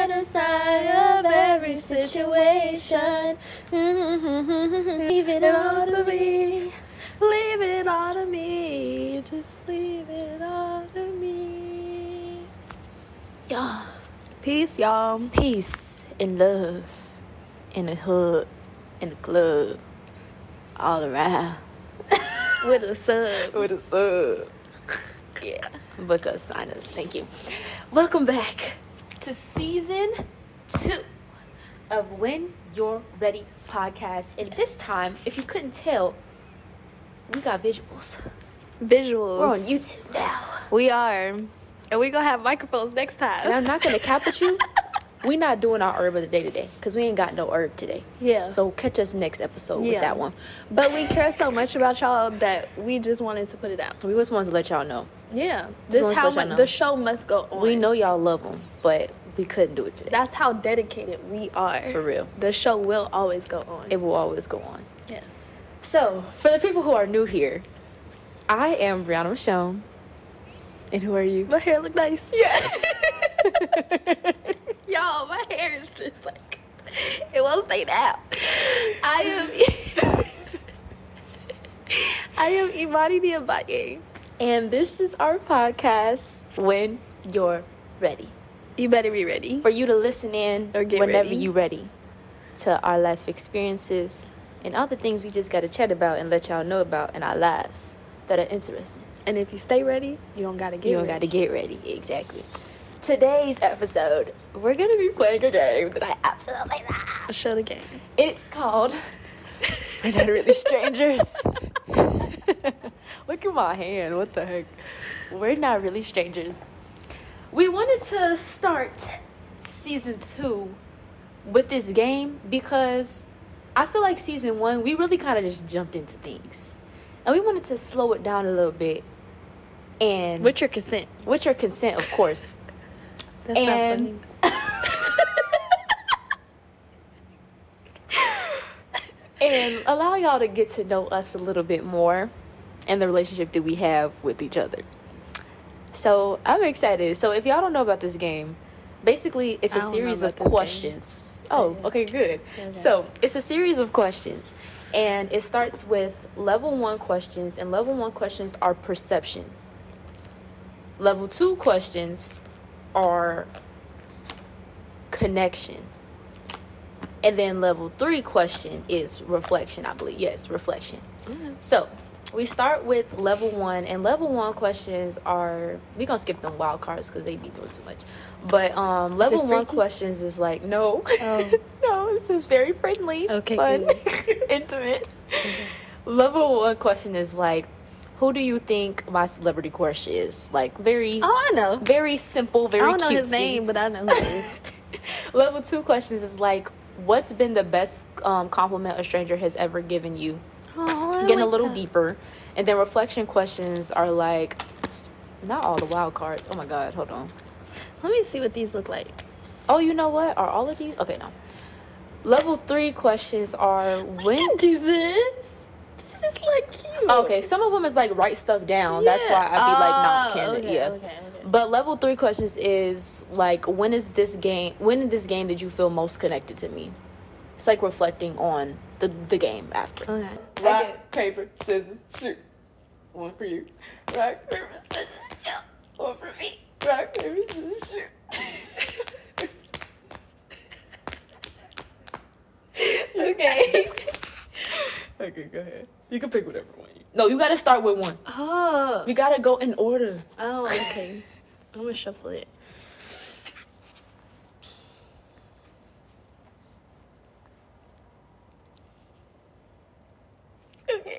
brighter side of every situation. Leave it all to me. Leave it all to me. Just leave it all to me. Y'all. Peace, y'all. Peace and love in the hood, in the club, all around. With a sub. With a sub. Yeah. Book us, sign us. Thank you. Welcome back to season 2 of When You're Ready podcast. And this time, if you couldn't tell, we got visuals. Visuals. We're on YouTube now. We are. And we're going to have microphones next time. And I'm not going to cap with you. We not doing our herb of the day today because we ain't got no herb today. Yeah. So catch us next episode with that one. But we care so much about y'all that we just wanted to put it out. We just wanted to let y'all know. Yeah. This is how the show must go on. We know y'all love them, but we couldn't do it today. That's how dedicated we are. For real. The show will always go on. It will always go on. Yes. So, for the people who are new here, I am Brianna Michonne. And who are you? My hair look nice. Yes. Y'all, my hair is just like, it won't stay down. I am Imani Diabaye. And this is our podcast, When You're Ready. You better be ready. For you to listen in or get whenever ready. you're ready to our life experiences and all the things we just got to chat about and let y'all know about in our lives that are interesting. And if you stay ready, you don't got to get ready. You don't got to get ready. Exactly. Today's episode, we're going to be playing a game that I absolutely love. Show the game. It's called We're Not Really Strangers. Look at my hand. What the heck? We're Not Really Strangers. We wanted to start season 2 with this game because I feel like season 1, we really kind of just jumped into things. And we wanted to slow it down a little bit. And with your consent. With your consent, of course. That's and not funny. And allow y'all to get to know us a little bit more and the relationship that we have with each other. So I'm excited. So if y'all don't know about this game, basically it's a series of questions. Oh, okay, good. Okay. So it's a series of questions. And it starts with level 1 questions. And level 1 questions are perception. Level 2 questions are connection. And then level 3 question is reflection, I believe. Yes, reflection. Mm-hmm. So we start with level 1. And level 1 questions are... We're going to skip them wild cards because they be doing too much. But level 1 questions is like, no. Oh. No, this is very friendly. Okay, fun, intimate. Okay. Level 1 question is like, who do you think my celebrity crush is? Like, very... Oh, I know. Very simple, very cutesy. I don't know his name, but I know who he is. Level 2 questions is like, what's been the best compliment a stranger has ever given you? Oh, Getting a little deeper. And then reflection questions are like, not all the wild cards. Oh my God, hold on. Let me see what these look like. Oh, you know what? Are all of these? Okay, no. Level 3 questions are when... I can do this. This is like cute. Okay, some of them is like write stuff down. Yeah. That's why I be like not candid. Okay, yeah. Okay. But level 3 questions is like, when in this game did you feel most connected to me? It's like reflecting on the game after. Okay. Rock, paper, scissors, shoot. One for you. Rock, paper, scissors, shoot. One for me. Rock, paper, scissors, shoot. Okay. Okay, go ahead. You can pick whatever one. No, you gotta start with one. Oh. We gotta go in order. Oh, okay. I'm gonna shuffle it. Okay.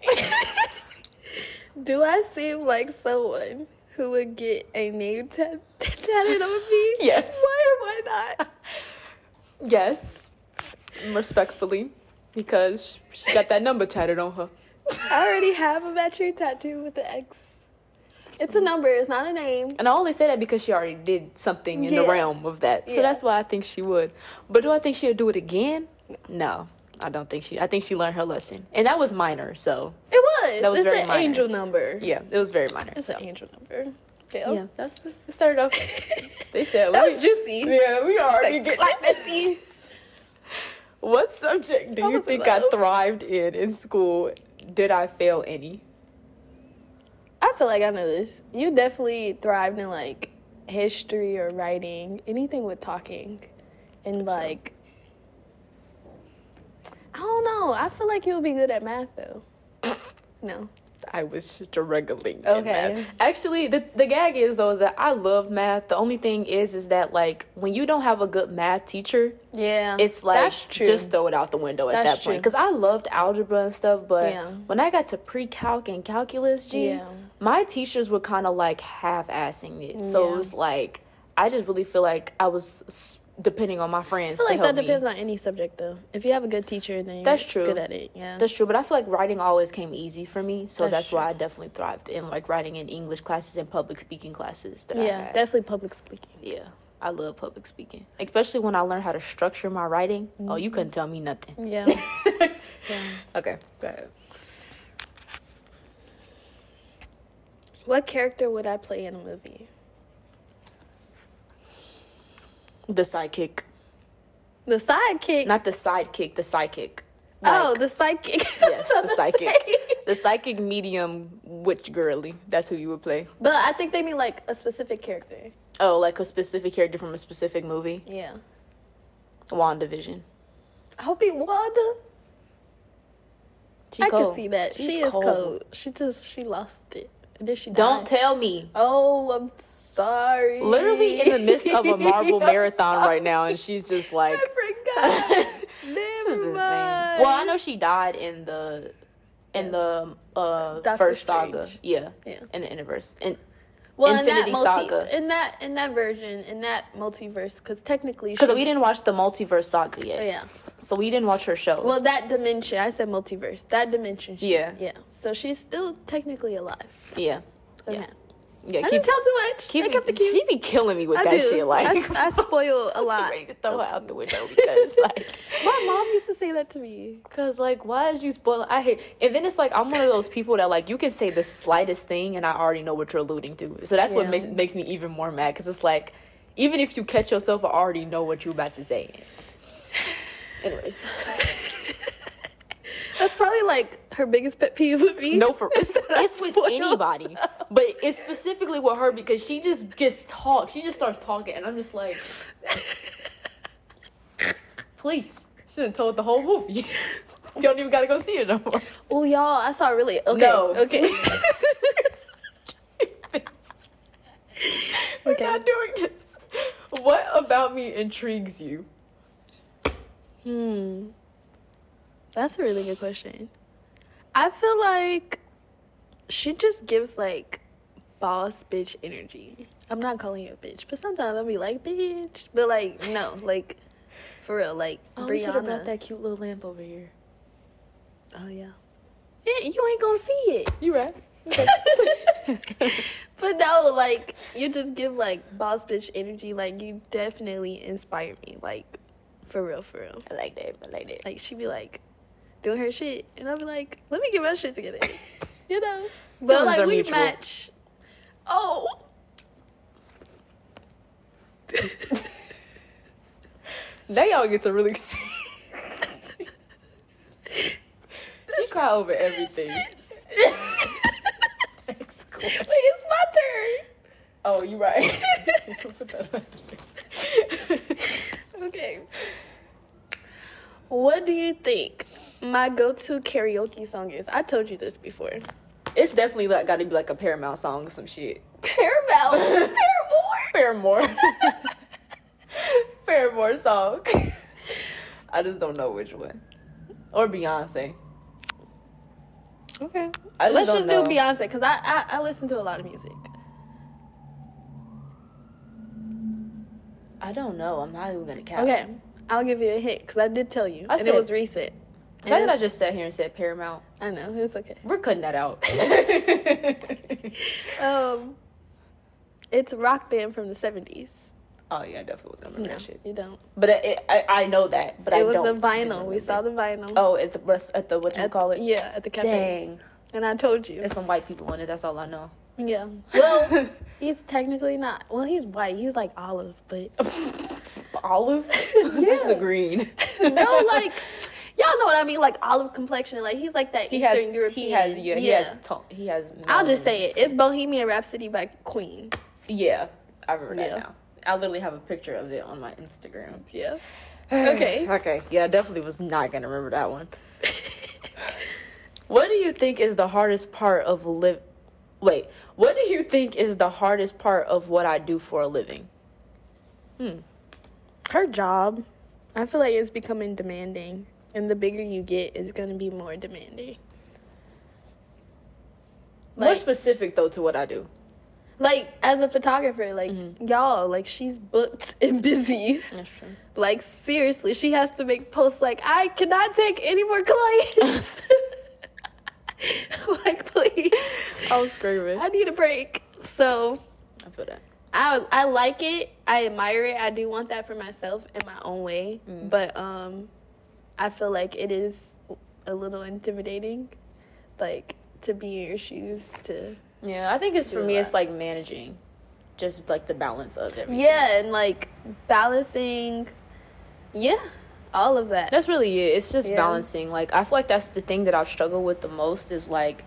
Do I seem like someone who would get a name tatted on me? Yes. Why not? Yes. Respectfully. Because she got that number tatted on her. I already have a matching tattoo with the X. It's a number. It's not a name. And I only say that because she already did something in the realm of that. So that's why I think she would. But do I think she'll do it again? No. I don't think I think she learned her lesson. And that was minor, so. It was. That was very an minor. Angel number. Yeah, it was very minor. It's an angel number. Yeah, it started off. They said, that was juicy. Yeah, we already already getting into these. What subject do you think I thrived in school? Did I fail any? I feel like I know this. You definitely thrived in, like, history or writing, anything with talking. And, like, I don't know. I feel like you'll be good at math, though. No. I was struggling in math. Actually, the gag is, though, is that I love math. The only thing is that, like, when you don't have a good math teacher, it's like, just throw it out the window at that point. Because I loved algebra and stuff, but when I got to pre-calc and calculus, my teachers were kind of, like, half-assing it. So it was like, I just really feel like I was depending on my friends to help me. I feel like that depends on any subject, though. If you have a good teacher, then you're good at it. Yeah, that's true. But I feel like writing always came easy for me, so that's why I definitely thrived in, like, writing in English classes and public speaking classes that I had. Definitely public speaking. Yeah, I love public speaking, especially when I learned how to structure my writing. Oh, you couldn't tell me nothing. Yeah. Okay, go ahead. What character would I play in a movie? The sidekick. The sidekick? Not the sidekick, the sidekick. Like, the sidekick. Yes, the sidekick. The psychic medium witch girly. That's who you would play. But I think they mean, like, a specific character. Oh, like a specific character from a specific movie? Yeah. WandaVision. I hope be Wanda. I can see that. She is cold. She lost it. And then she died. Don't tell me. Oh, I'm sorry. Literally in the midst of a Marvel marathon right now, and she's just like, I forgot. This is insane. Well, I know she died in the first saga. Yeah. In the universe. Infinity Saga. In that version, in that multiverse, because technically, because we didn't watch the multiverse saga yet. Yeah. So we didn't watch her show. Well, that dimension. I said multiverse. That dimension. Yeah. So she's still technically alive. Yeah. Okay. Yeah. I didn't tell too much. She be killing me with that shit. Like, I spoil a lot. I'm ready to throw her out the window because, like, my mom used to say that to me. Because, like, why is you spoiling? I hate. And then it's like I'm one of those people that, like, you can say the slightest thing and I already know what you're alluding to. So that's what makes me even more mad. Because it's like, even if you catch yourself, I already know what you're about to say. Anyways. That's probably, like, her biggest pet peeve with me. No, it's with anybody. But it's specifically with her because she just talks. She just starts talking. And I'm just like, please. She done told the whole movie. You don't even got to go see it no more. Oh, y'all, I saw really... Okay. No. Okay. We're not doing this. What about me intrigues you? That's a really good question. I feel like she just gives, like, boss bitch energy. I'm not calling you a bitch, but sometimes I'll be like, bitch. But, like, no, like, for real, like, Brianna. We should have brought that cute little lamp over here. Oh, yeah. Yeah, you ain't gonna see it. You right. Okay. But no, like, you just give, like, boss bitch energy. Like, you definitely inspire me, like, for real. I like that. Like, she be like doing her shit, and I'll be like, let me get my shit together. You know? But like, we mutual. Match. Oh. Now y'all get to really see. She cry over everything. Next question. Wait, it's my turn. Oh, you right. Okay. What do you think my go-to karaoke song is? I told you this before. It's definitely like got to be like a Paramount song or some shit. Paramount? Paramore song. I just don't know which one. Or Beyonce. Okay. Let's just do Beyonce because I listen to a lot of music. I don't know. I'm not even going to count. Okay. I'll give you a hint because I did tell you. It was recent. The fact that I just sat here and said Paramount. I know. It's okay. We're cutting that out. It's a rock band from the 70s. Oh, yeah. I definitely was going to remember that shit. You don't. But I know that. But I don't. It was a vinyl. We saw the vinyl. Oh, at the whatchamacallit? Yeah, at the cafe. Dang. And I told you. There's some white people in it. That's all I know. Yeah. Well, he's technically not. Well, he's white. He's like olive, but Olive? It's a green. No, like, y'all know what I mean, like olive complexion. Like he's like that Eastern European. He has. I'll just say it. It's Bohemian Rhapsody by Queen. Yeah, I remember that now. I literally have a picture of it on my Instagram. Yeah. Okay. Okay. Yeah, I definitely was not gonna remember that one. What do you think is the hardest part of Wait. What do you think is the hardest part of what I do for a living? Her job. I feel like it's becoming demanding, and the bigger you get, it's gonna be more demanding. More specific though to what I do. Like, as a photographer, like, y'all, like, she's booked and busy. That's true. Like, seriously, she has to make posts like, I cannot take any more clients. Like, please. I was screaming. I need a break. So, I feel that. I like it. I admire it. I do want that for myself in my own way. But I feel like it is a little intimidating, like, to be in your shoes, to... Yeah, I think it's for me, it's like managing just like the balance of everything. Yeah, and like balancing, all of that. That's really it. It's just balancing. Like, I feel like that's the thing that I've struggled with the most is like,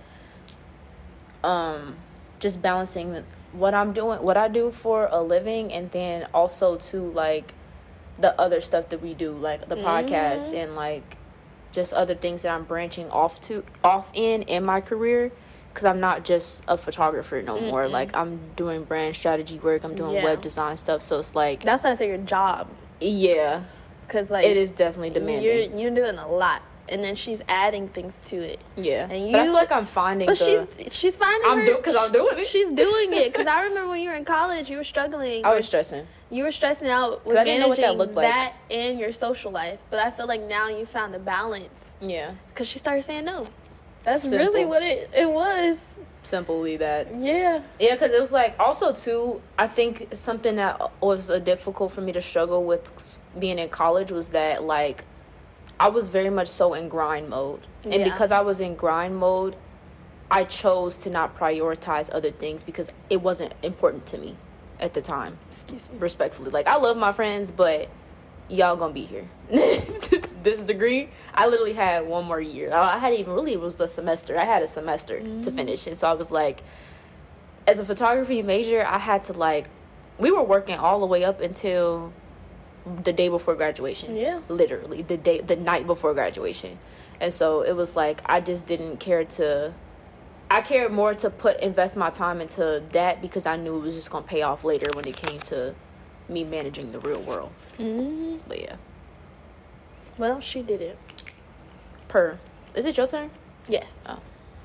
just balancing what I'm doing, what I do for a living, and then also to like the other stuff that we do, like the podcast and like just other things that I'm branching off in my career. Because I'm not just a photographer no more. Like, I'm doing brand strategy work. I'm doing web design stuff. So it's like... That's why I say your job. Yeah. Because, like... It is definitely demanding. You're doing a lot. And then she's adding things to it. Yeah. And but I feel like I'm finding she's finding because I'm doing it. She's doing it. Because I remember when you were in college, you were struggling. I was stressing. You were stressing out with managing that and your social life. But I feel like now you found a balance. Yeah. Because she started saying no. That's really what it was. Simply that. Yeah. Yeah, because it was like, also too, I think something that was difficult for me to struggle with being in college was that, like, I was very much so in grind mode. And because I was in grind mode, I chose to not prioritize other things because it wasn't important to me at the time. Excuse me. Respectfully. Like, I love my friends, but y'all gonna be here. This degree, I literally had one more year. I had even really, it was the semester. I had a semester to finish. And so I was like, as a photography major, I had to like, we were working all the way up until the day before graduation. Yeah. Literally, the night before graduation. And so it was like, I just didn't care to, I cared more to invest my time into that because I knew it was just going to pay off later when it came to me managing the real world. But yeah. Well, she did it. Is it your turn? Yes. Oh.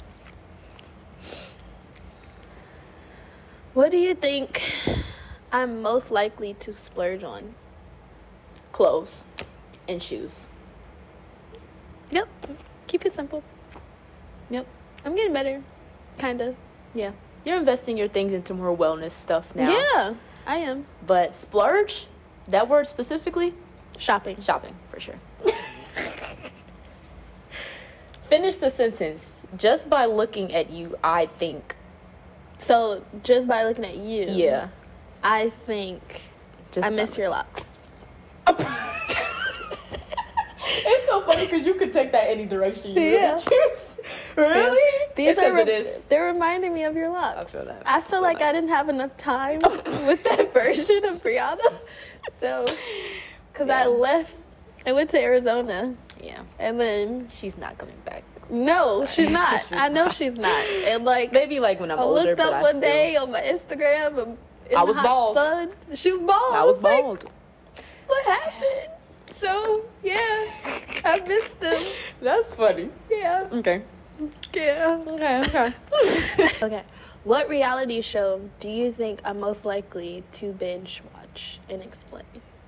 What do you think I'm most likely to splurge on? Clothes and shoes. Yep. Keep it simple. Yep. I'm getting better. Kind of. Yeah. You're investing your things into more wellness stuff now. Yeah, I am. But splurge, that word specifically? Shopping, for sure. Finish the sentence. Just by looking at you, I think. So, just by looking at you. Yeah. I think I miss your locks. It's so funny because you could take that any direction you really choose. Really? Yeah. They're reminding me of your locks. I feel that. I feel like I didn't have enough time with that version of Brianna. So, because I went to Arizona. Yeah. And then... She's not coming back. No, she's not. I know she's not. And like... Maybe like when I'm older, but I looked up one day on my Instagram. I was bald. Sun. She was bald. I was bald. Like, what happened? So, yeah. I missed them. That's funny. Yeah. Okay. Yeah. Okay. Okay. What reality show do you think I'm most likely to binge watch and explain?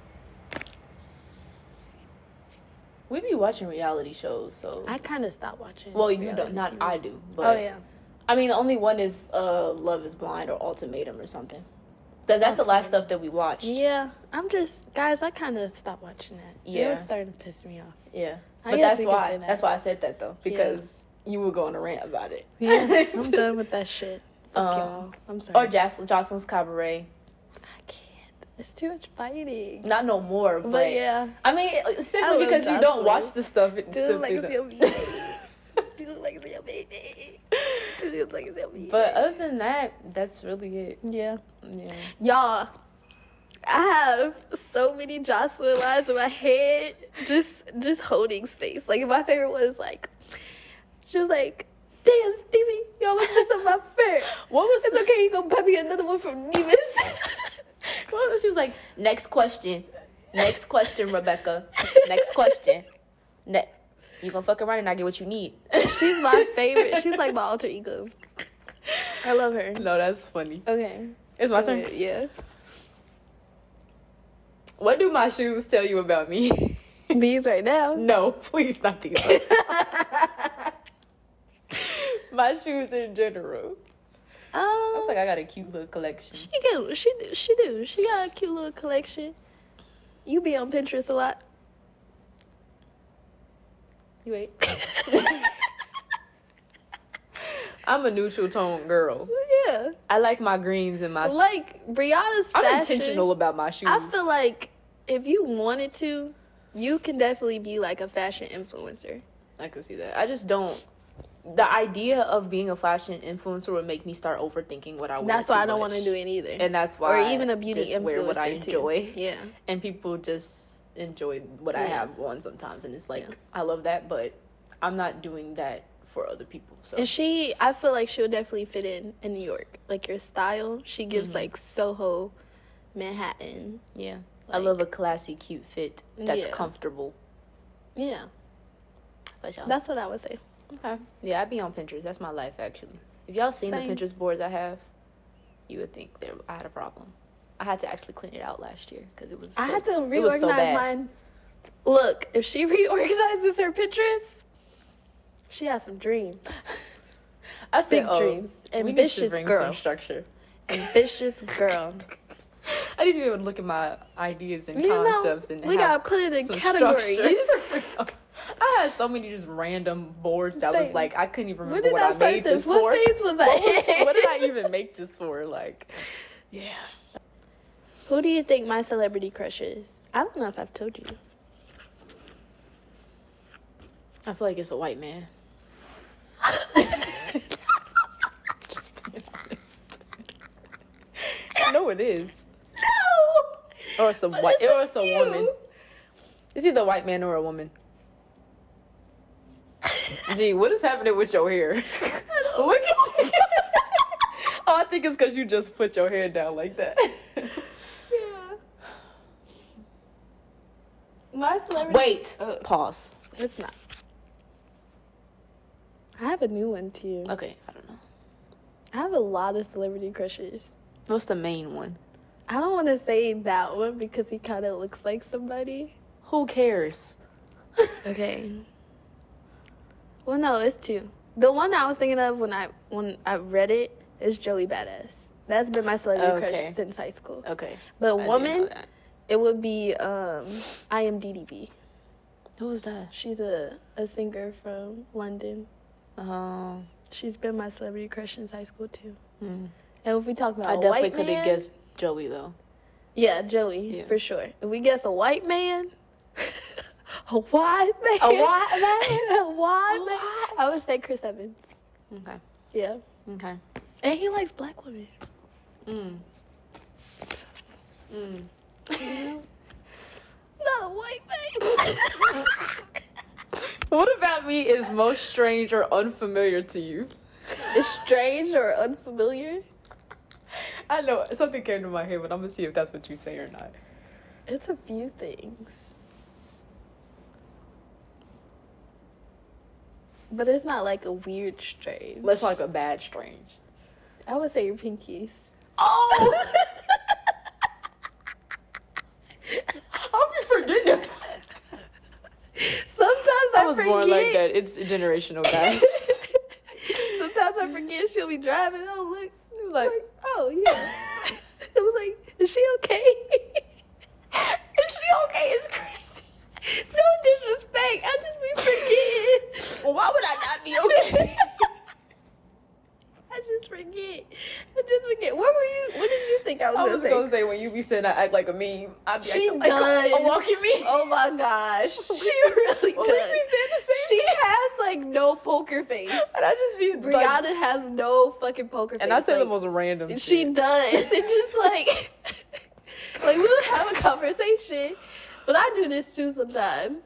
We be watching reality shows, so... I kind of stopped watching. Well, you don't. Not TV. I do. But, oh, yeah. I mean, the only one is Love is Blind or Ultimatum or something. That's the last stuff that we watched. Yeah. Guys, I kind of stopped watching that. Yeah. It was starting to piss me off. Yeah. But that's why. That's why I said that, though. Because you were going to rant about it. Yeah. I'm done with that shit. Fuck y'all. I'm sorry. Or Jocelyn's Cabaret. I can't. It's too much fighting. Not no more, but yeah. I mean, simply because you don't watch the stuff. Do like it's your baby. Do like it's your baby. Do like it's your baby. But other than that, that's really it. Yeah. Yeah. Y'all, I have so many Jocelyn lines in my head, just holding space. Like, my favorite was, like, she was like, damn, Stevie, you almost messed up my fur. What was It's okay, you gonna buy me another one from Nevis. Well, she was like, next question, Rebecca. Next question. You gonna fuck around and not get what you need. She's my favorite. She's like my alter ego. I love her. No, that's funny. Okay. It's my turn. Yeah. What do my shoes tell you about me? These right now. No, please not these. My shoes in general. I was like, I got a cute little collection. She do. She got a cute little collection. You be on Pinterest a lot. You wait. I'm a neutral tone girl. Yeah. I like my greens and my... Like, Brianna's fashion. I'm intentional about my shoes. I feel like if you wanted to, you can definitely be like a fashion influencer. I can see that. I just don't... The idea of being a fashion influencer would make me start overthinking what I wear. That's why I don't want to do it either. And that's why or even a beauty just wear what I influencer, enjoy. too. Yeah. And people just enjoy what I have on sometimes. And it's like, Yeah. I love that, but I'm not doing that for other people. So. And I feel like she'll definitely fit in New York. Like, your style, she gives like Soho, Manhattan. Yeah. Like, I love a classy, cute fit that's Yeah. comfortable. Yeah. For sure. That's what I would say. Okay. Yeah, I be on Pinterest. That's my life, actually. If y'all seen Same. the Pinterest boards I have, you would think I had a problem. I had to actually clean it out last year because it was. I had to it was reorganize so bad. mine. Look, if she reorganizes her Pinterest, she has some dreams. I said, Big dreams. We need Ambitious to bring girl. some structure. Ambitious girl. I need to be able to look at my ideas and You know, concepts and we have gotta put it in some categories. structure. I had so many just random boards that was Same. like I couldn't even When remember did I what I start made this? this What for. phase was I? What did I even make this for? Like, yeah. Who do you think my celebrity crush is? I don't know if I've told you. I feel like it's a white man. Just being honest. I know it is. No. Or it's a white, or it's a woman. It's either a white man or a woman. Gee, what is happening with your hair? Look at you. Oh, I think it's because you just put your hair down like that. Yeah. My celebrity. Wait. Pause. It's not. I have a new one too. Okay, I don't know. I have a lot of celebrity crushes. What's the main one? I don't want to say that one because he kind of looks like somebody. Who cares? Okay. Well, no, it's two. The one I was thinking of when I read it is Joey Badass. That's been my celebrity crush since high school. Okay. But I woman, didn't know that. it would be I Am DDB. Who is that? She's a singer from London. She's been my celebrity crush since high school too. And if we talk about I a definitely white could man, have guessed Joey though. Yeah, Joey, Yeah. for sure. If we guess a white man, a white man, A white man? a white man, I would say Chris Evans. Okay. Yeah, Okay. and he likes black women. Not a white man. What about me is most strange or unfamiliar to you? It's strange or unfamiliar. I know something came to my head, but I'm gonna see if that's what you say or not. It's a few things. But it's not like a weird strange. Let's like a bad strange. I would say your pinkies. Oh! I'll be forgetting about that. Sometimes I I was forget. born like that. It's generational, guys. Sometimes I forget she'll be driving. Oh, look. Like, oh, yeah. I was like, is she okay? Is she okay? It's crazy. No disrespect. I just be forgetting. Well, why would I not be okay? I just forget. Where were you? What did you think I was was gonna say, when you be saying I act like a meme, I'd be she like does. a walking meme. Oh my gosh, she really does. Well, we be saying the same She thing. has like no poker face. And I just be Brianna like, has no fucking poker face. and I say like, the most random she shit. does. It's just like like we'll have a conversation, but I do this too sometimes.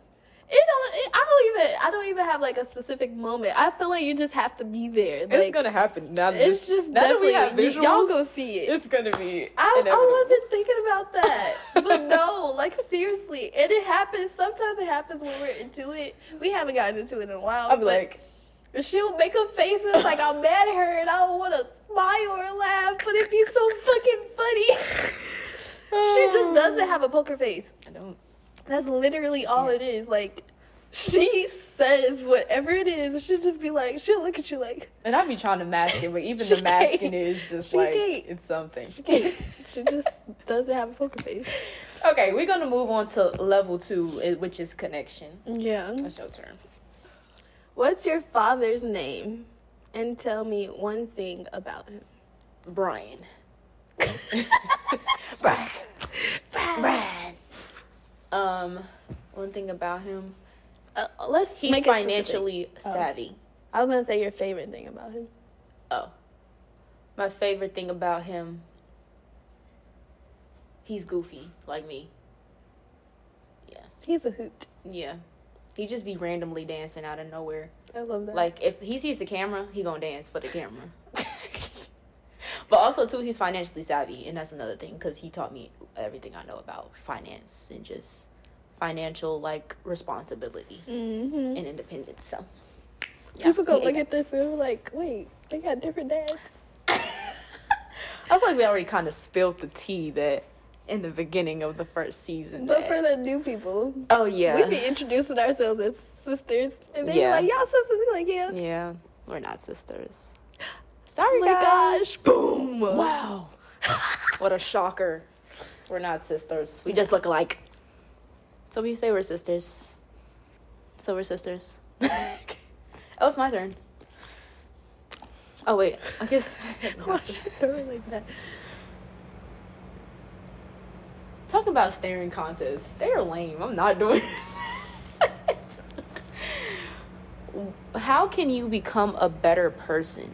I don't even have like a specific moment. I feel like you just have to be there. Like, It's gonna happen. Now, it's just now that we have definitely- visuals, y'all go see it. It's gonna be I inevitable. wasn't thinking about that. But no, like seriously. And it happens. Sometimes it happens when we're into it. We haven't gotten into it in a while. I'll be but like, she'll make a face and it's like I'm mad at her and I don't want to smile or laugh, but it'd be so fucking funny. She just doesn't have a poker face. I don't. That's literally all it is. Like, she says whatever it is. She'll just be like, she'll look at you like. And I be trying to mask it, but even She the masking can't. is just She like, can't. it's something. She just doesn't have a poker face. Okay, we're gonna move on to level 2, which is connection. Yeah. It's your turn. What's your father's name? And tell me one thing about him. Brian. Brian. One thing about him, Let's he's make it financially savvy. I was gonna say your favorite thing about him. Oh. My favorite thing about him, he's goofy, like me. Yeah. He's a hoot. Yeah. He just be randomly dancing out of nowhere. I love that. Like, if he sees the camera, he gonna dance for the camera. But also, too, he's financially savvy, and that's another thing, because he taught me everything I know about finance and just financial, like, responsibility and independence, so. Yeah, people go he- look at this and be like, wait, they got different dads. I feel like we already kind of spilled the tea that in the beginning of the first season. But that- for the new people, oh, yeah. we be introducing ourselves as sisters, and they be Yeah. like, y'all sisters? We like, yeah. Yeah, we're not sisters. Sorry, Oh my guys. gosh. Boom. Wow. What a shocker. We're not sisters. We just look alike. So we say we're sisters. So we're sisters. Oh, it's my turn. Oh, wait. I guess. Why should I do it like that? Talk about staring contests. They're lame. I'm not doing it. How can you become a better person?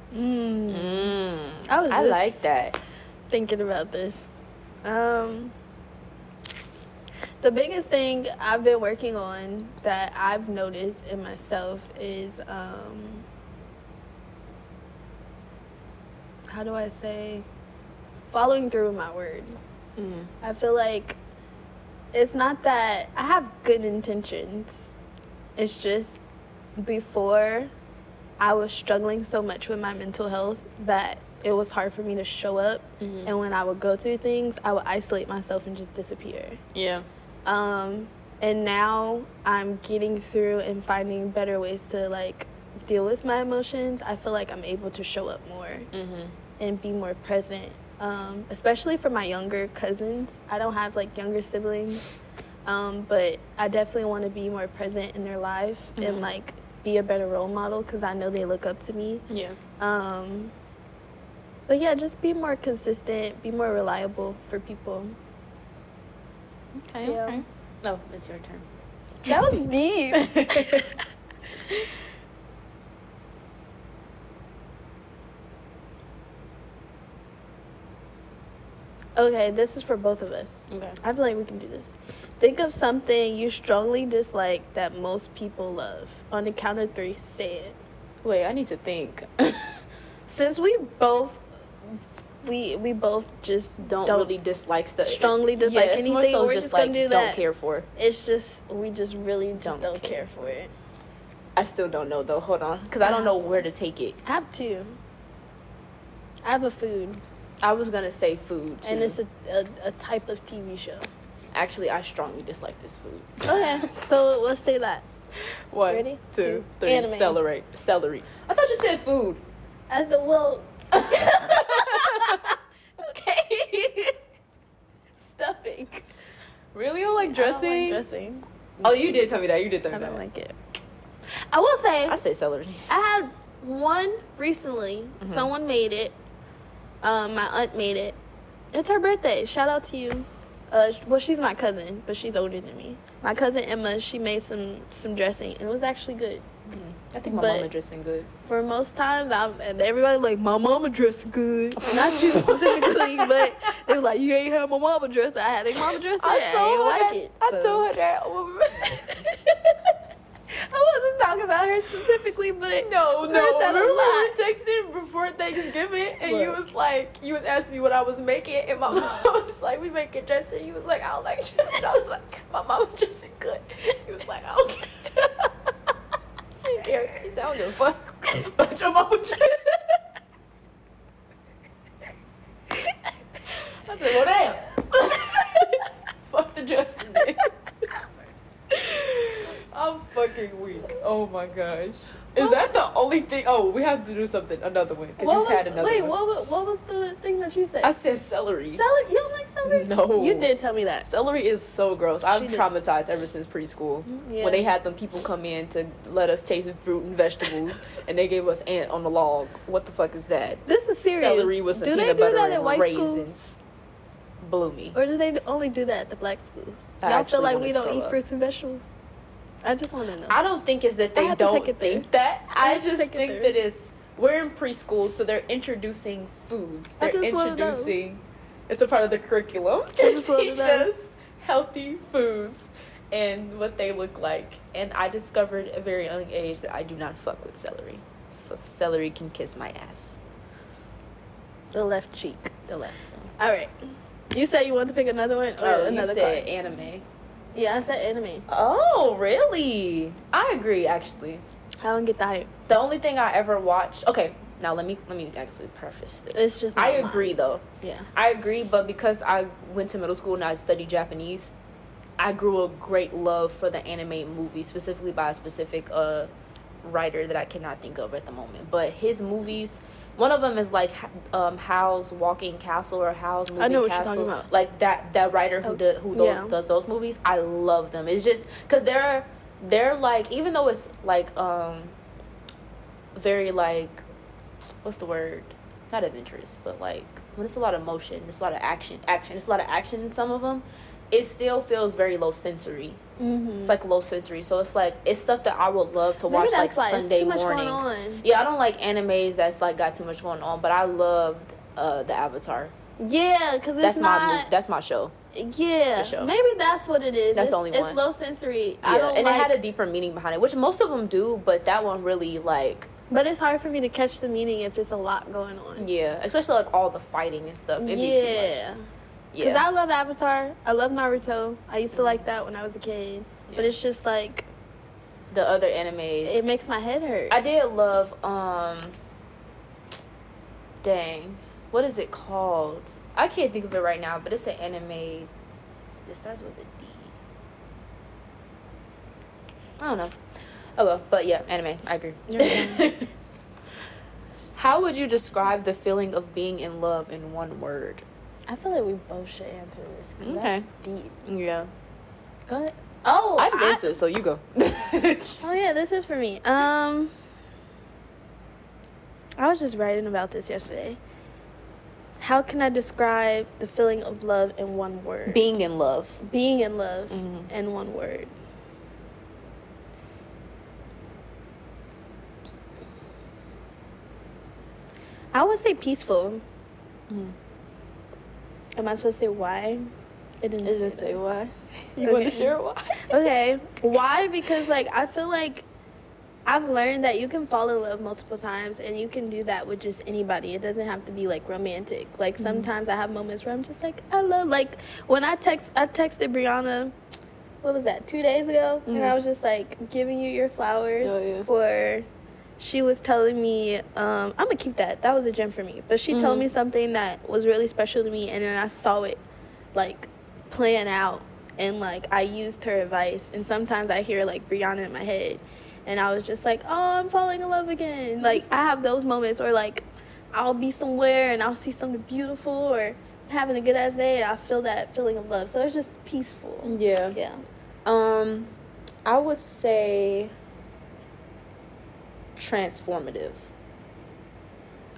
I was I just like that. thinking about this. The biggest thing I've been working on that I've noticed in myself is how do I say, following through with my word. I feel like it's not that I have good intentions. It's just before I was struggling so much with my mental health that it was hard for me to show up. And when I would go through things, I would isolate myself and just disappear. Yeah. And now I'm getting through and finding better ways to like deal with my emotions. I feel like I'm able to show up more and be more present. Especially for my younger cousins. I don't have like younger siblings, but I definitely want to be more present in their life and like be a better role model because I know they look up to me. Yeah. But yeah, just be more consistent, be more reliable for people. Okay. Yeah. Okay. Oh, it's your turn. That was deep. Okay, this is for both of us. Okay. I feel like we can do this. Think of something you strongly dislike that most people love. On the count of 3, say it. Wait, I need to think. Since we both just don't really dislike stuff. strongly dislike it's more anything, so we're just just gonna like do don't that. care for. It's just we just really just Don't don't care. care for it. I still don't know though. Hold on, because I don't know where to take it. I have 2. I have a food, I was gonna say food too. and it's a type of TV show. Actually, I strongly dislike this food. Okay, so let's say that. 1, Ready? 2, 2. 3. Anime. Celery. I thought you said food. Okay. Stuffing. Really? You don't like I dressing? don't like dressing. Oh, you did tell me that. You did tell me I that. don't like it. I will say I say celery. I had one recently. Someone made it. My aunt made it, It's her birthday. Shout out to you. Well, she's my cousin, but she's older than me. My cousin Emma, she made some dressing, and it was actually good. I think my mama dressing good. For most times, and everybody like, my mama dressing good. Not you specifically, but they were like, you ain't had my mama dress. I had a mama dress. I told her that. I wasn't talking about her specifically, but no. Remember we were texting before Thanksgiving, and you was asking me what I was making, and my mom was like, we making dressing. And you was like, I don't like dressing. I was like, my mom was dressing good. He was like, I don't care. She didn't care. She said, I don't give a fuck. But your mama dressing. I said, well, damn. Fuck the dressing, man. I'm fucking weak. Oh my gosh. Is that the only thing? Oh, we have to do something. Another one. Because you had another one. What was the thing that you said? I said celery. Celery? You don't like celery? No. You did tell me that. Celery is so gross. I'm traumatized ever since preschool. Yeah. When they had them people come in to let us taste fruit and vegetables, and they gave us ant on the log. What the fuck is that? This is serious. Celery with some peanut butter and raisins. Blew me. Or do they only do that at the black schools? Y'all feel like we don't eat fruits and vegetables? I just want to know. I don't think it's that they don't think that. I just think that we're in preschool, so they're introducing foods. They're introducing, it's a part of the curriculum to teach us healthy foods and what they look like. And I discovered at a very young age that I do not fuck with celery. Celery can kiss my ass. The left cheek. The left one. All right. You said you want to pick another one? Or another you said anime. Yeah, I said anime. Oh, really? I agree, actually. I don't get the hype. The only thing I ever watched... Okay, now let me actually preface this. It's just I agree, though. Yeah. I agree, but because I went to middle school and I studied Japanese, I grew a great love for the anime movie, specifically by a specific writer that I cannot think of at the moment. But his movies... One of them is like Howl's Walking Castle or Howl's Moving I know what Castle. You're talking about. Like that writer who does those movies. I love them. It's just because they're like, even though it's like very like, what's the word? Not adventurous, but like when it's a lot of motion, it's a lot of action. It's a lot of action in some of them. It still feels very low sensory. Mm-hmm. It's like low sensory, so it's like it's stuff that I would love to watch like Sunday mornings. Yeah, I don't like animes that's like got too much going on, but I loved the Avatar. Yeah, because that's my show. Yeah, sure. Maybe that's what it is. That's the only one. It's low sensory. Yeah, and it had a deeper meaning behind it, which most of them do, but that one really like. But it's hard for me to catch the meaning if it's a lot going on. Yeah, especially like all the fighting and stuff. It'd be too much. Yeah. Because I love Avatar. I love Naruto. I used to like that when I was a kid. Yeah. But it's just like... The other animes. It makes my head hurt. I did love, dang. What is it called? I can't think of it right now, but it's an anime that starts with a D. I don't know. Oh, well. But yeah, anime. I agree. Okay. How would you describe the feeling of being in love in one word? I feel like we both should answer this. Okay. That's deep. Yeah. Go ahead. Oh, I just answered, so you go. Oh yeah, this is for me. I was just writing about this yesterday. How can I describe the feeling of love in one word? Being in love. Being in love in one word. I would say peaceful. Am I supposed to say why? It didn't say why. You want to share why? Okay. Why? Because, like, I feel like I've learned that you can fall in love multiple times, and you can do that with just anybody. It doesn't have to be, like, romantic. Like, sometimes I have moments where I'm just like, I love, like, when I texted Brianna, what was that, 2 days ago? And I was just, like, giving you your flowers for... She was telling me, I'm going to keep that. That was a gem for me. But she told me something that was really special to me, and then I saw it, like, playing out. And, like, I used her advice. And sometimes I hear, like, Brianna in my head. And I was just like, oh, I'm falling in love again. Like, I have those moments where, like, I'll be somewhere and I'll see something beautiful or having a good-ass day, and I feel that feeling of love. So it's just peaceful. Yeah. Yeah. I would say... transformative.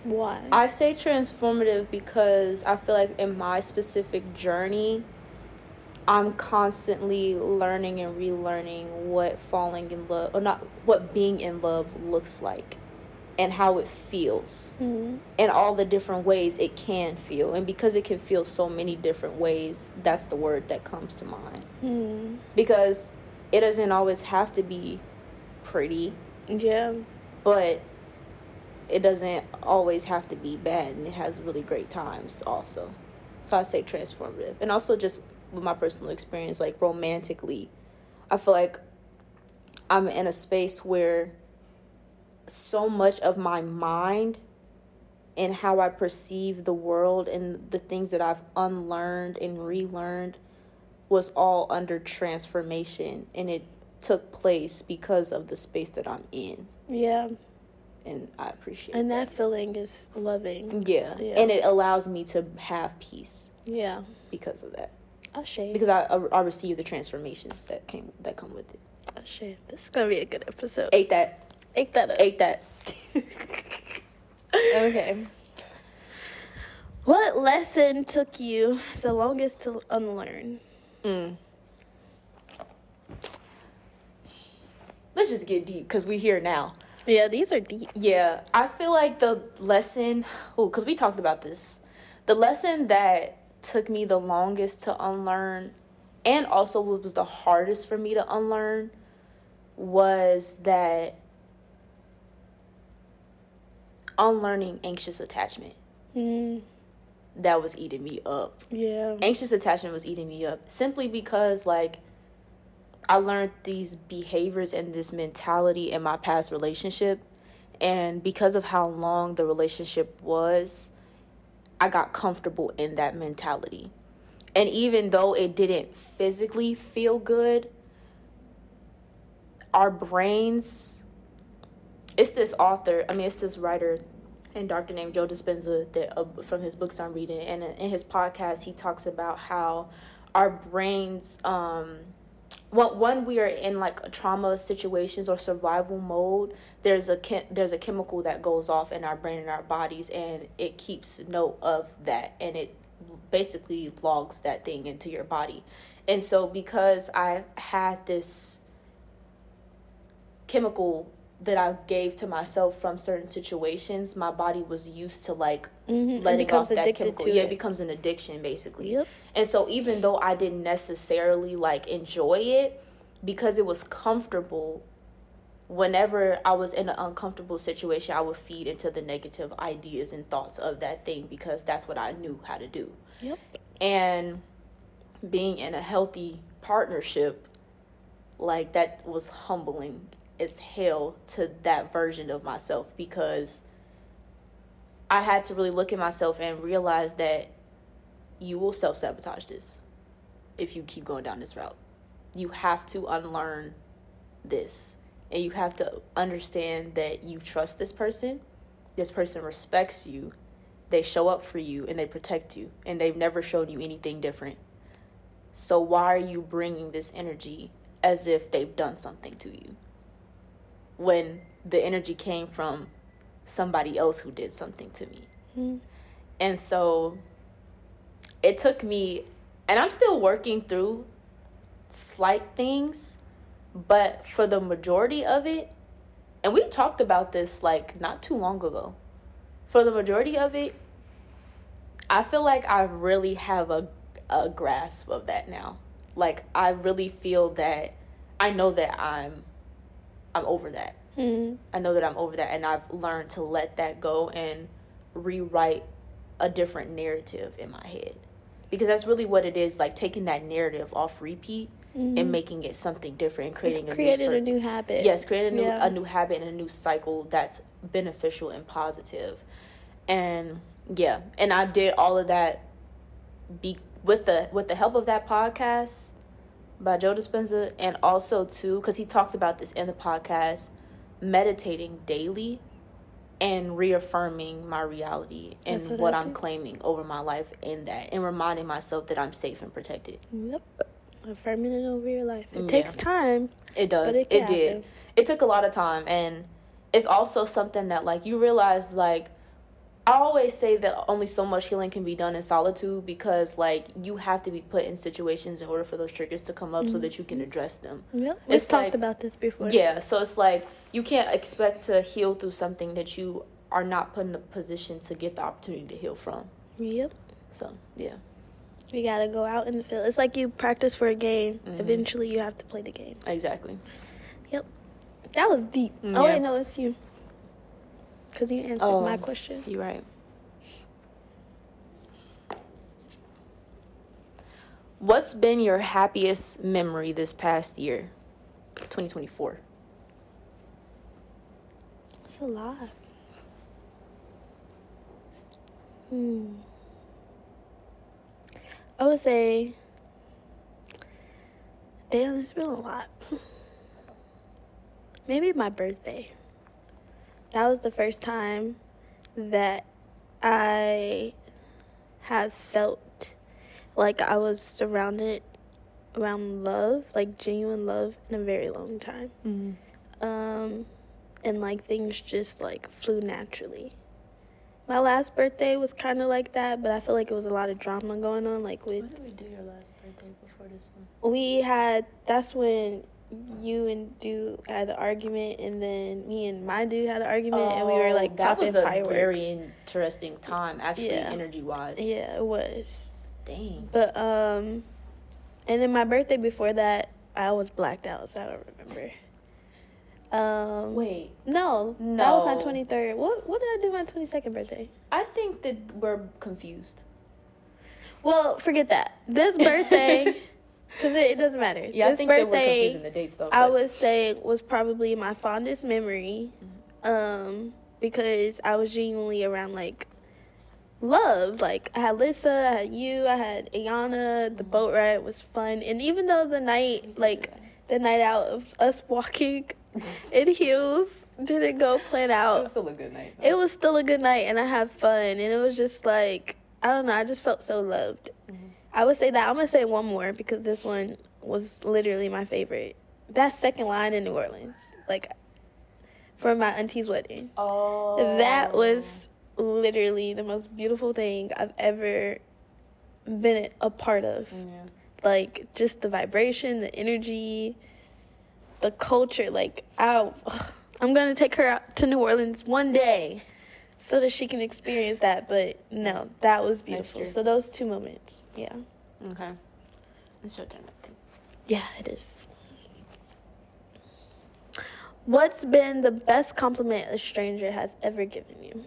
Why? I say transformative because I feel like in my specific journey, I'm constantly learning and relearning what falling in love, or not, what being in love looks like and how it feels, and all the different ways it can feel. And because it can feel so many different ways, that's the word that comes to mind. Because it doesn't always have to be pretty. Yeah. But it doesn't always have to be bad, and it has really great times also. So I'd say transformative. And also just with my personal experience, like romantically, I feel like I'm in a space where so much of my mind and how I perceive the world and the things that I've unlearned and relearned was all under transformation, and it took place because of the space that I'm in. Yeah. And I appreciate and that feeling is loving. Yeah. And it allows me to have peace. Yeah. Because of that. Because I receive the transformations that come with it. This is gonna be a good episode. Ate that up. Okay. What lesson took you the longest to unlearn? Let's just get deep because we here now. Yeah, these are deep. Yeah, I feel like the lesson, because we talked about this, the lesson that took me the longest to unlearn, and also what was the hardest for me to unlearn, was that unlearning anxious attachment. That was eating me up. Yeah. Anxious attachment was eating me up simply because, like, I learned these behaviors and this mentality in my past relationship, and because of how long the relationship was, I got comfortable in that mentality. And even though it didn't physically feel good, our brains, it's this writer and doctor named Joe Dispenza that from his books I'm reading, and in his podcast he talks about how our brains, when we are in like trauma situations or survival mode, there's a chemical that goes off in our brain and our bodies, and it keeps note of that, and it basically logs that thing into your body. And so because I had this chemical that I gave to myself from certain situations, my body was used to like letting off that chemical. Yeah, it becomes an addiction basically. Yep. And so even though I didn't necessarily like enjoy it, because it was comfortable, whenever I was in an uncomfortable situation, I would feed into the negative ideas and thoughts of that thing because that's what I knew how to do. Yep. And being in a healthy partnership, like, that was humbling as hell to that version of myself, because I had to really look at myself and realize that you will self-sabotage this if you keep going down this route. You have to unlearn this, and you have to understand that you trust this person respects you, they show up for you, and they protect you, and they've never shown you anything different. So why are you bringing this energy as if they've done something to you, when the energy came from somebody else who did something to me? And so it took me, and I'm still working through slight things, but for the majority of it, and we talked about this like not too long ago, for the majority of it, I feel like I really have a grasp of that now. Like, I really feel that I know that I'm over that. I know that I'm over that, and I've learned to let that go and rewrite a different narrative in my head, because that's really what it is, like taking that narrative off repeat and making it something different and creating a new habit. Yes, creating a new habit and a new cycle that's beneficial and positive. And yeah, and I did all of that with the help of that podcast by Joe Dispenza, and also too, because he talks about this in the podcast, meditating daily and reaffirming my reality and what I'm claiming over my life in that, and reminding myself that I'm safe and protected. Yep. Affirming it over your life. It takes time. It does. It did. It took a lot of time, and it's also something that, like, you realize, like, I always say that only so much healing can be done in solitude, because like you have to be put in situations in order for those triggers to come up so that you can address them. Yep, we've talked about this before. Yeah, so it's like you can't expect to heal through something that you are not put in a position to get the opportunity to heal from. Yep. So, yeah. You gotta go out in the field. It's like you practice for a game. Eventually, you have to play the game. Exactly. Yep. That was deep. Yeah. Oh, wait, no, it's you. Because you answered my question. You're right. What's been your happiest memory this past year? 2024. That's a lot. I would say, damn, it's been a lot. Maybe my birthday. That was the first time that I have felt like I was surrounded around love, like genuine love, in a very long time. And like things just like flew naturally. My last birthday was kind of like that, but I feel like it was a lot of drama going on. Like with, when did we do your last birthday before this one? That's when you and Dude had an argument, and then me and my dude had an argument, and we were like that popping was a fireworks. very interesting time, actually, energy wise. Yeah, it was. Dang. But and then my birthday before that, I was blacked out, so I don't remember. Wait. No, that was my 23rd. What did I do my 22nd birthday? I think that we're confused. Well, forget that. This birthday, because it doesn't matter. Yeah, this I think birthday, that we're confusing the dates, though. I would say was probably my fondest memory, because I was genuinely around, like, love. Like, I had Lissa, I had you, I had Ayana. The boat ride was fun. And even though the night, like, the night out of us walking in heels didn't go plan out. It was still a good night, though. It was still a good night, and I had fun. And it was just, like, I don't know, I just felt so loved. I would say that. I'm going to say one more, because this one was literally my favorite. That second line in New Orleans, like, for my auntie's wedding. Oh. That was literally the most beautiful thing I've ever been a part of. Yeah. Like, just the vibration, the energy, the culture. Like, I'm going to take her out to New Orleans one day so that she can experience that. But, no, that was beautiful. So those two moments, yeah. Okay. It's your turn, I think. Yeah, it is. What's been the best compliment a stranger has ever given you?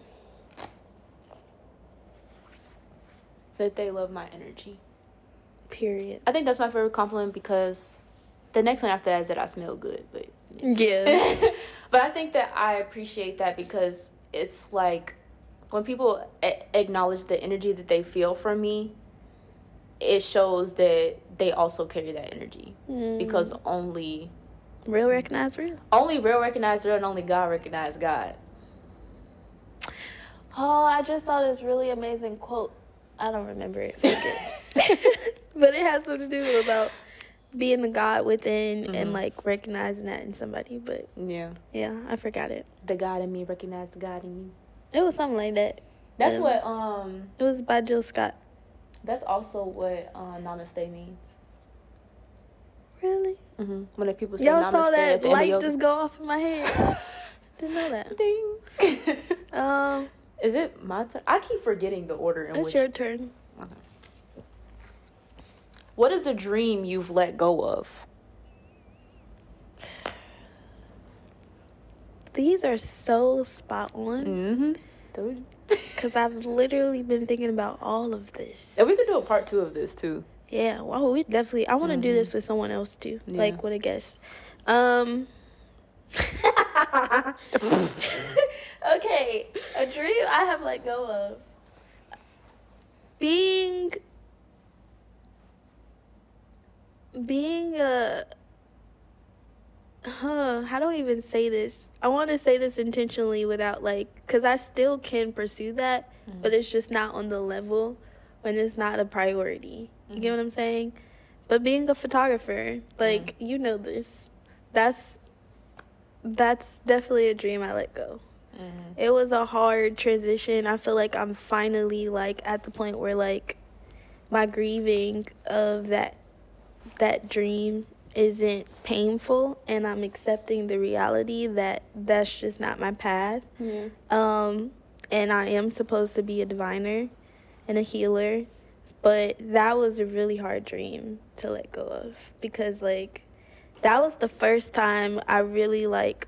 That they love my energy. Period. I think that's my favorite compliment, because the next one after that is that I smell good. But yeah. But I think that I appreciate that, because it's like when people acknowledge the energy that they feel from me, it shows that they also carry that energy. Because only real recognize real. Only real recognize real, and only God recognize God. Oh, I just saw this really amazing quote. I don't remember it. But it has something to do about being the God within and, like, recognizing that in somebody. But, yeah, I forgot it. The God in me recognize the God in you. It was something like that. That's what, it was by Jill Scott. That's also what Namaste means. Really? When the people say y'all Namaste saw that at the end light of just go off in my head. Didn't know that. Ding. Is it my turn? I keep forgetting the order in which. It's your turn. Okay. What is a dream you've let go of? These are so spot on. Because I've literally been thinking about all of this. And we could do a part 2 of this, too. Yeah, well, we definitely... I want to do this with someone else, too. Yeah. Like, with a guest. Okay, a dream I have let go of. Being a... how do I even say this? I want to say this intentionally without, like... Because I still can pursue that, but it's just not on the level when it's not a priority. You get what I'm saying? But being a photographer, like, you know this. That's definitely a dream I let go. It was a hard transition. I feel like I'm finally, like, at the point where, like, my grieving of that dream isn't painful, and I'm accepting the reality that that's just not my path. Yeah. And I am supposed to be a diviner and a healer, but that was a really hard dream to let go of, because, like, that was the first time I really, like,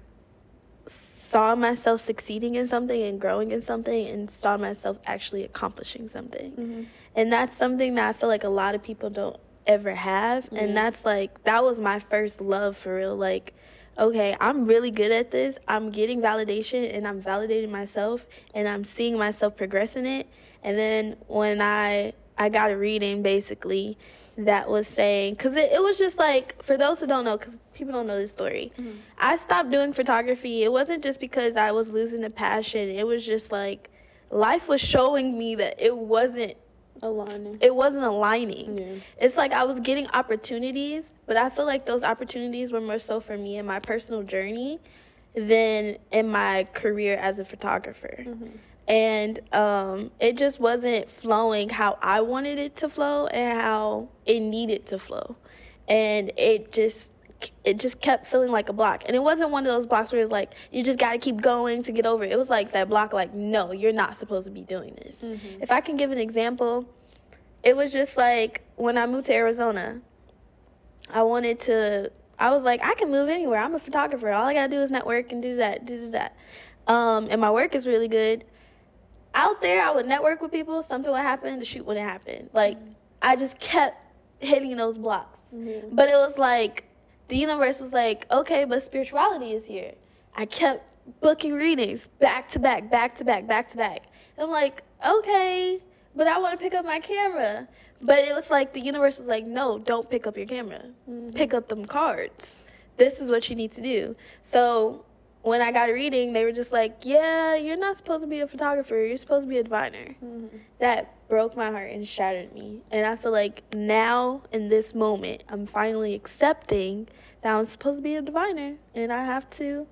saw myself succeeding in something and growing in something, and saw myself actually accomplishing something. And that's something that I feel like a lot of people don't ever have. And that's, like, that was my first love for real. Like, okay, I'm really good at this. I'm getting validation, and I'm validating myself, and I'm seeing myself progress in it. And then when I got a reading, basically, that was saying, because it was just like, for those who don't know, because people don't know this story, I stopped doing photography. It wasn't just because I was losing the passion. It was just like, life was showing me that it wasn't aligning. Yeah. It's like I was getting opportunities, but I feel like those opportunities were more so for me in my personal journey than in my career as a photographer. And it just wasn't flowing how I wanted it to flow and how it needed to flow. And it just kept feeling like a block. And it wasn't one of those blocks where it's like, you just got to keep going to get over it. It was like that block, like, no, you're not supposed to be doing this. If I can give an example, it was just like when I moved to Arizona, I was like, I can move anywhere. I'm a photographer. All I got to do is network and do that. And my work is really good. Out there, I would network with people. Something would happen. The shoot wouldn't happen. Like, I just kept hitting those blocks. But it was like, the universe was like, okay, but spirituality is here. I kept booking readings back to back. And I'm like, okay, but I want to pick up my camera. But it was like, the universe was like, no, don't pick up your camera. Pick up them cards. This is what you need to do. So when I got a reading, they were just like, yeah, you're not supposed to be a photographer. You're supposed to be a diviner. That broke my heart and shattered me. And I feel like now, in this moment, I'm finally accepting that I'm supposed to be a diviner. And I have to,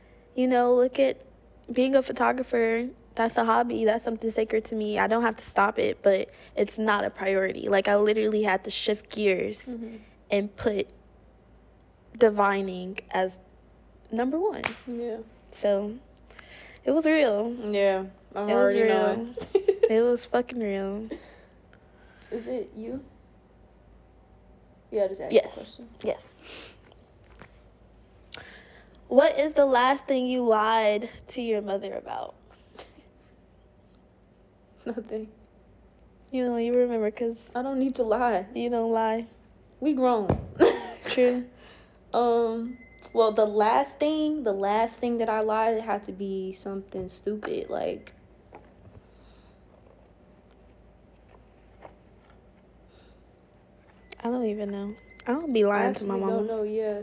look at being a photographer. That's a hobby. That's something sacred to me. I don't have to stop it, but it's not a priority. Like, I literally had to shift gears and put divining as number one. Yeah. So it was real. Yeah. I'm already real. It was fucking real. Is it you? Yeah, just ask yes. the question. Yes. What is the last thing you lied to your mother about? Nothing. You remember, because I don't need to lie. You don't lie. We grown. True. Well, the last thing that I lied had to be something stupid, like, I don't even know. I don't be lying to my mom. I don't know, yeah.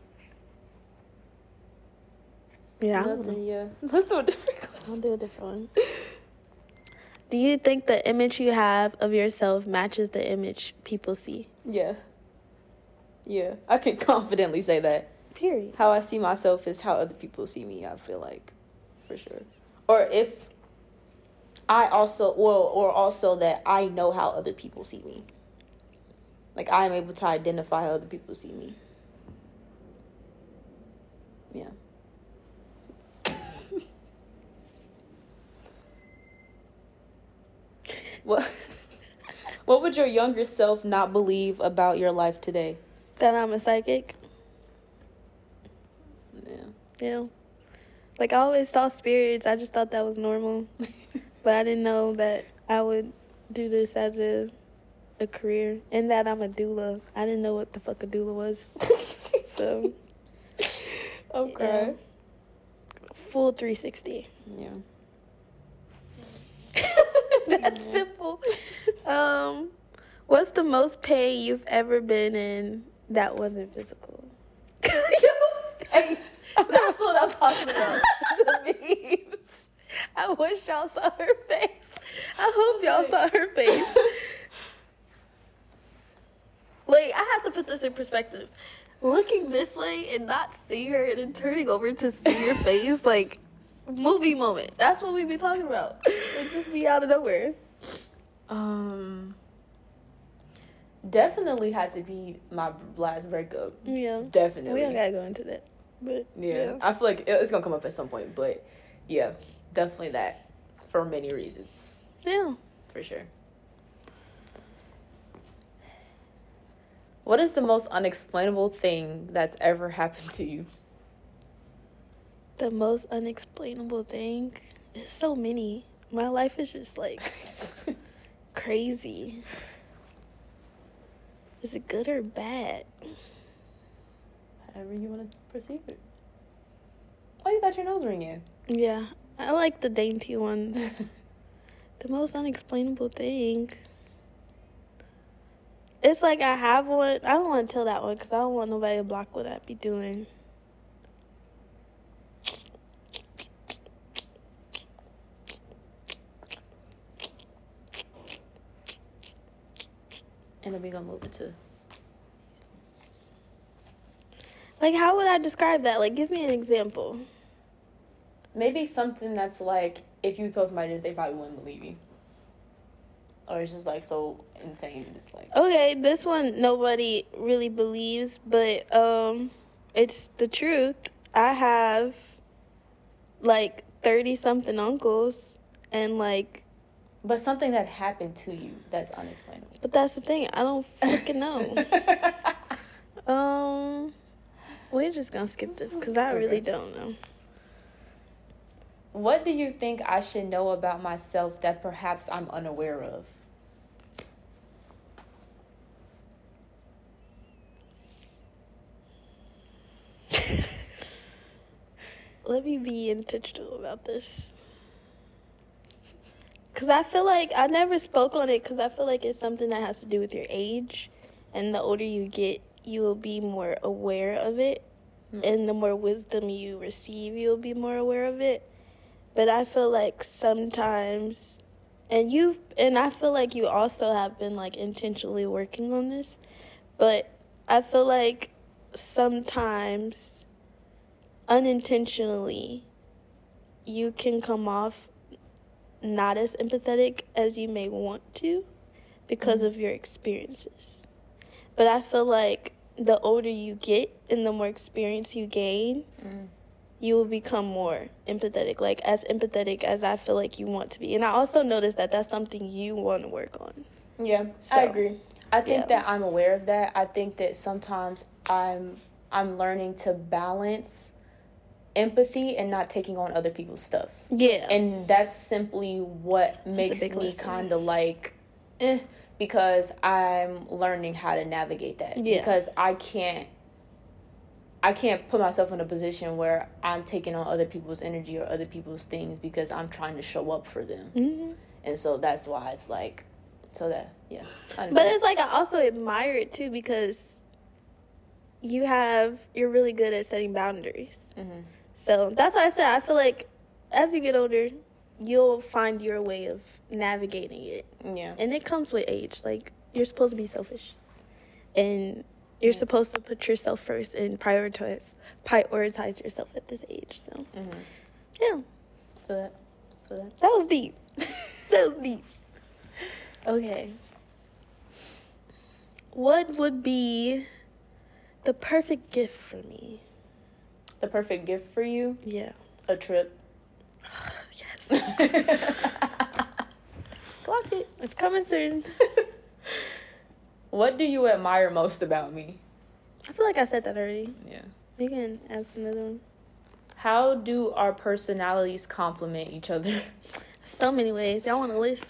Yeah, nothing, yeah. Let's do a different question. I'll do a different one. Do you think the image you have of yourself matches the image people see? Yeah. Yeah, I can confidently say that. Period. How I see myself is how other people see me, I feel like, for sure. Or if I also, or also that I know how other people see me. Like, I am able to identify how other people see me. Yeah. What would your younger self not believe about your life today? That I'm a psychic. Yeah. Like, I always saw spirits. I just thought that was normal. But I didn't know that I would do this as a career. And that I'm a doula. I didn't know what the fuck a doula was. So. Okay. Full 360. Yeah. That's simple. What's the most pain you've ever been in that wasn't physical? That's what I'm talking about. The memes. I wish y'all saw her face. I hope y'all saw her face. Like, I have to put this in perspective. Looking this way and not see her and then turning over to see your face, like, movie moment. That's what we be talking about. It just be out of nowhere. Definitely had to be my last breakup. Yeah. Definitely. We don't gotta go into that. But yeah. I feel like it's gonna come up at some point, but yeah, definitely that for many reasons. Yeah. For sure. What is the most unexplainable thing that's ever happened to you? The most unexplainable thing? There's so many. My life is just like crazy. Is it good or bad? However you want to perceive it. Oh, you got your nose ring in. Yeah, I like the dainty ones. The most unexplainable thing. It's like I have one. I don't want to tell that one because I don't want nobody to block what I be doing. And then we gonna move it to. Like, how would I describe that? Like, give me an example. Maybe something that's like, if you told somebody this, they probably wouldn't believe you. Or it's just like so insane. It's like. Okay, this one nobody really believes, but it's the truth. I have like 30-something uncles and like. But something that happened to you that's unexplainable. But that's the thing. I don't fucking know. We're just gonna skip this because I really don't know. What do you think I should know about myself that perhaps I'm unaware of? Let me be intentional about this. Because I feel like I never spoke on it because I feel like it's something that has to do with your age. And the older you get, you will be more aware of it. And the more wisdom you receive, you'll be more aware of it. But I feel like sometimes, and I feel like you also have been like intentionally working on this, but I feel like sometimes unintentionally you can come off not as empathetic as you may want to because of your experiences. But I feel like the older you get and the more experience you gain, you will become more empathetic, like as empathetic as I feel like you want to be. And I also noticed that that's something you want to work on. Yeah, so, I agree. I think that I'm aware of that. I think that sometimes I'm learning to balance empathy and not taking on other people's stuff. Yeah. And that's simply what makes me kind of like, because I'm learning how to navigate that. Yeah. Because I can't put myself in a position where I'm taking on other people's energy or other people's things because I'm trying to show up for them. Mm-hmm. And so that's why it's like, so that, yeah. But it's like I also admire it too because you're really good at setting boundaries. Mm-hmm. So that's why I said I feel like as you get older, you'll find your way of navigating it. Yeah. And it comes with age. Like, you're supposed to be selfish. And you're supposed to put yourself first and prioritize yourself at this age. So, yeah. For that. That was deep. That was deep. Okay. What would be the perfect gift for me? The perfect gift for you? Yeah. A trip. Yes. Clocked it. It's coming soon. What do you admire most about me? I feel like I said that already. Yeah. You can ask another one. How do our personalities complement each other? So many ways. Y'all want a list?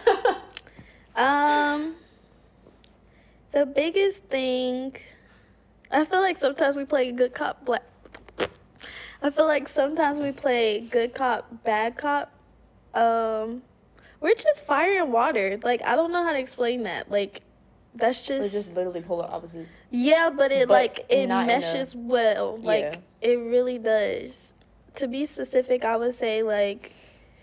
The biggest thing, I feel like sometimes we play good cop, I feel like sometimes we play good cop, bad cop. We're just fire and water. Like, I don't know how to explain that. Like, that's just... We're just literally polar opposites. Yeah, but it meshes well. Like, it really does. To be specific, I would say, like,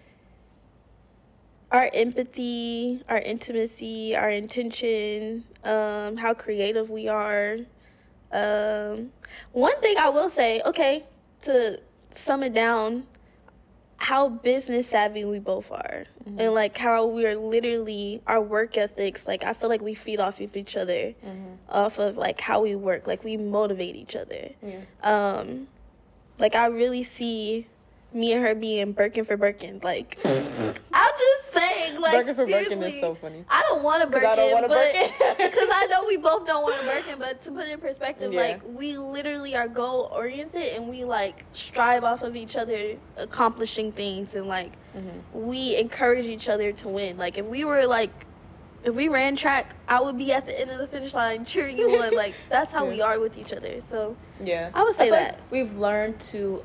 our empathy, our intimacy, our intention, how creative we are. One thing I will say, okay, to sum it down, how business savvy we both are, and like how we're literally our work ethics. Like I feel like we feed off of each other, off of like how we work. Like we motivate each other. Yeah. Like I really see me and her being Birkin for Birkin. Like I'm just saying, like Birkin for seriously, Birkin is so funny. I don't want a Birkin, I don't want a Birkin. because I know we both don't want a Birkin. But to put it in perspective, Yeah. like we literally are goal oriented and we like strive off of each other accomplishing things, and like we encourage each other to win. Like if we ran track, I would be at the end of the finish line cheering you on. Like that's how we are with each other. So Yeah. I would say feel that. like we've learned to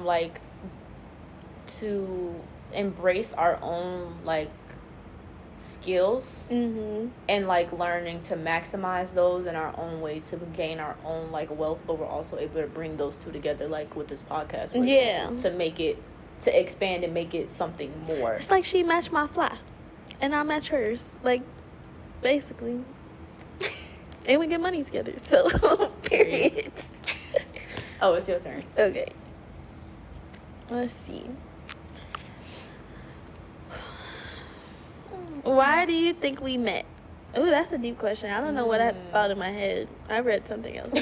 to embrace our own like skills and like learning to maximize those in our own way to gain our own like wealth, but we're also able to bring those two together, like with this podcast, for example, to make it, to expand and make it something more. It's like she matched my fly and I match hers, like basically. And we get money together, so period. Oh, it's your turn. Okay, let's see. Why do you think we met? Oh, that's a deep question. I don't know what I thought in my head. I read something else.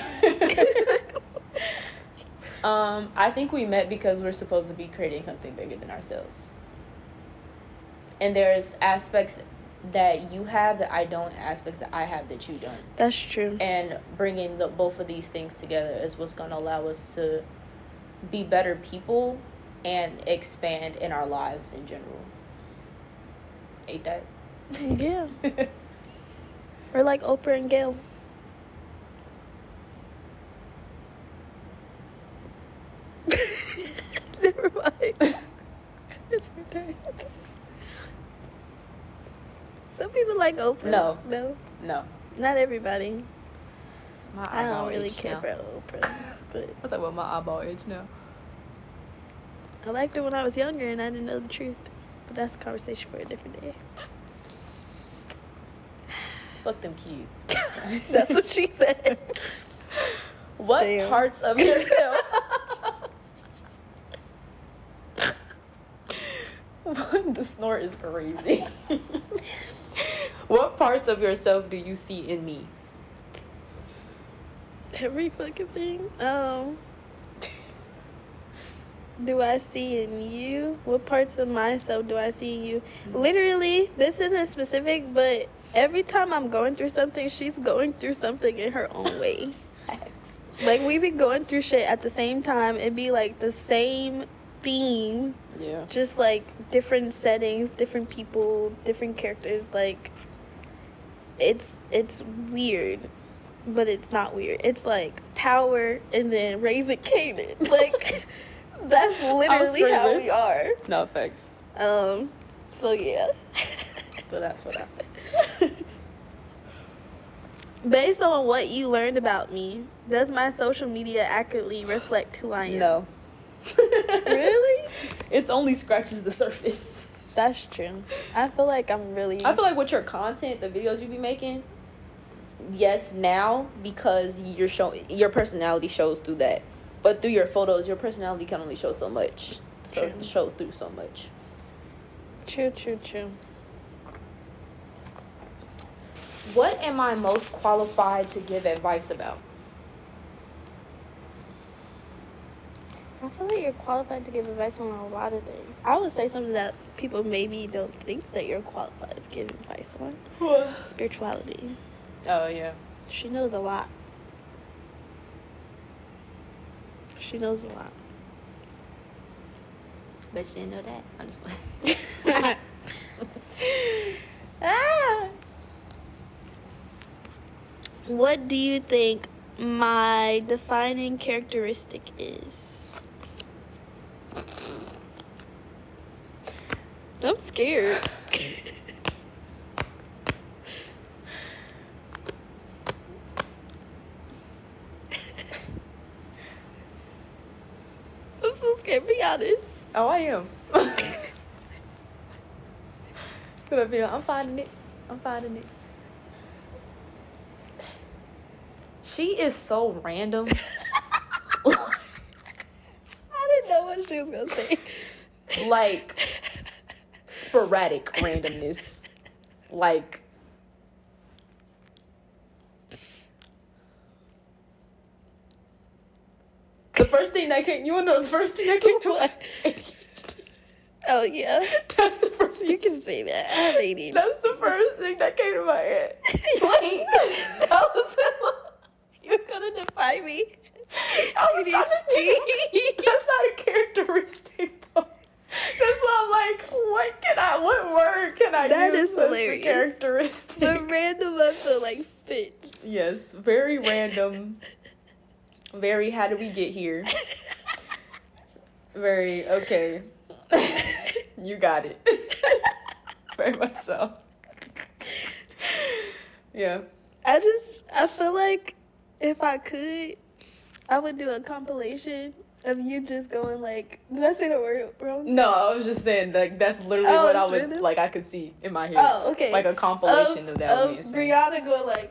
I think we met because we're supposed to be creating something bigger than ourselves. And there's aspects that you have that I don't, aspects that I have that you don't. That's true. And bringing both of these things together is what's going to allow us to be better people and expand in our lives in general. Ain't that? Yeah. We're like Oprah and Gail. Never mind. It's her turn. Some people like Oprah. No. No. Not everybody. My I eyeball don't really itch care now. about Oprah. But I'll talk about my eyeball itch now. I liked her when I was younger and I didn't know the truth. But that's a conversation for a different day. Fuck them kids. That's what she said. What Damn. parts of yourself? The snort is crazy. What parts of yourself do you see in me? Every fucking thing. Do I see in you? What parts of myself do I see in you? Literally, this isn't specific, but every time I'm going through something, she's going through something in her own way. Facts. Like, we be going through shit at the same time. It'd be, like, the same theme. Yeah. Just, like, different settings, different people, different characters. Like, it's weird, but it's not weird. It's, like, Power and then Raising Canaan. Like, that's literally how we are. No, facts. So, yeah. For that. Based on what you learned about me, does my social media accurately reflect who I am? No. Really? It's only scratches the surface. That's true. I feel like I'm really... I feel like with your content, the videos you be making, yes, now, because your personality shows through that. But through your photos, your personality can only show so much. So True. show through so much. True. What am I most qualified to give advice about? I feel like you're qualified to give advice on a lot of things. I would say something that people maybe don't think that you're qualified to give advice on. Spirituality. Oh, yeah. She knows a lot. Bet she didn't know that. I'm just playing. Ah! What do you think my defining characteristic is? I'm scared. I'm so scared, be honest. Oh, I am. But I feel I'm finding it. She is so random. I didn't know what she was gonna say. like sporadic randomness. Like, the first thing that came, you wanna know the first thing that came to my Oh, yeah. That's the first thing. You can say that. I have ADHD. That's the first thing that came to my head. Wait. That was you're gonna defy me. I'm trying to think. That's not a characteristic, though. That's why I'm like, what word can I That use is as a hilarious. characteristic? The random also, like, fits. Yes, very random. Very, how did we get here? Very, okay. You got it. Very much so. Yeah. I feel like if I could, I would do a compilation of you just going like, did I say the word wrong? No, I was just saying, like, that's literally what I would, random? like, I could see in my head. Oh, okay. Like a compilation of that. Of Brianna going like,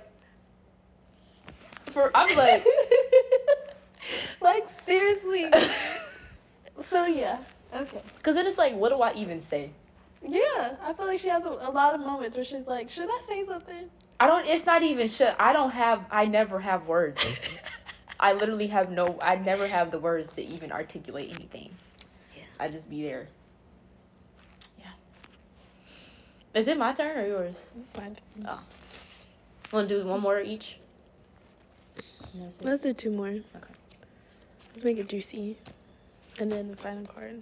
I'm like, like, seriously. So, yeah. Okay. because then it's like, what do I even say? Yeah, I feel like she has a lot of moments where she's like, should I say something? It's not even I never have words. I literally I never have the words to even articulate anything. Yeah. I just be there. Yeah. Is it my turn or yours? It's fine. Oh. Want to do one more each? Let's do 2 more. Okay. Let's make it juicy. And then the final card.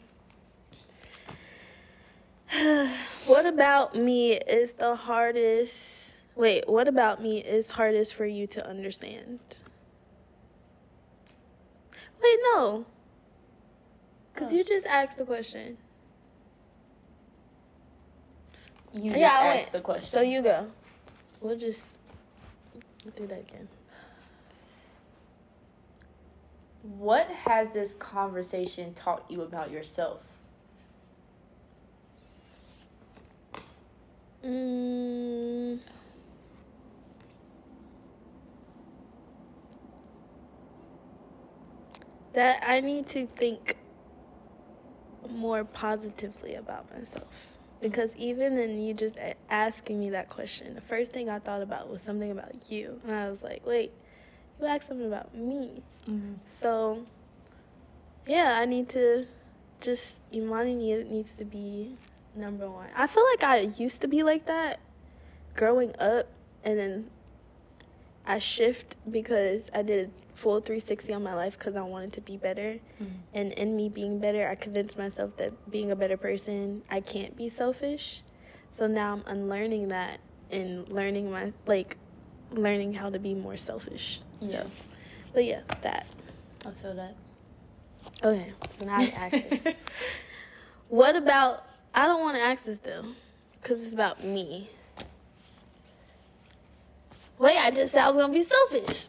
What about me is hardest for you to understand? Wait, no. Because you just asked the question. You just asked the question. So you go. We'll just do that again. What has this conversation taught you about yourself? That I need to think more positively about myself. Because even in you just asking me that question, the first thing I thought about was something about you. And I was like, wait, you asked something about me. Mm-hmm. So, yeah, I need to just, Imani needs to be number one. I feel like I used to be like that growing up, and then I shift because I did a full 360 on my life because I wanted to be better. Mm-hmm. And in me being better, I convinced myself that being a better person, I can't be selfish. So now I'm unlearning that and learning how to be more selfish. Yeah. So, but yeah, that. I feel that. Okay, so now I ask this. What about, I don't want to ask this though, because it's about me. Wait, I just said I was going to be selfish.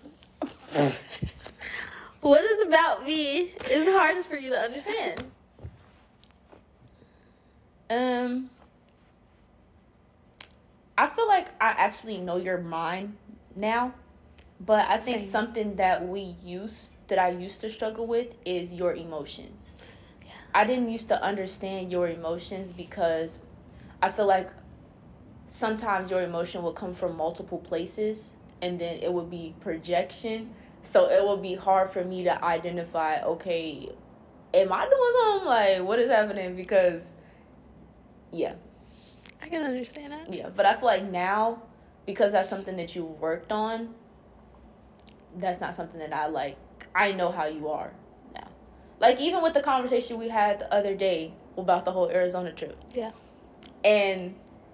What is about me is hardest for you to understand? I feel like I actually know your mind now, but I think something that I used to struggle with is your emotions. Yeah. I didn't used to understand your emotions because I feel like sometimes your emotion will come from multiple places and then it would be projection. So it would be hard for me to identify, okay, am I doing something? Like, what is happening? Because, yeah. I can understand that. Yeah, but I feel like now, because that's something that you worked on, that's not something that I know how you are now. Like, even with the conversation we had the other day about the whole Arizona trip. Yeah. And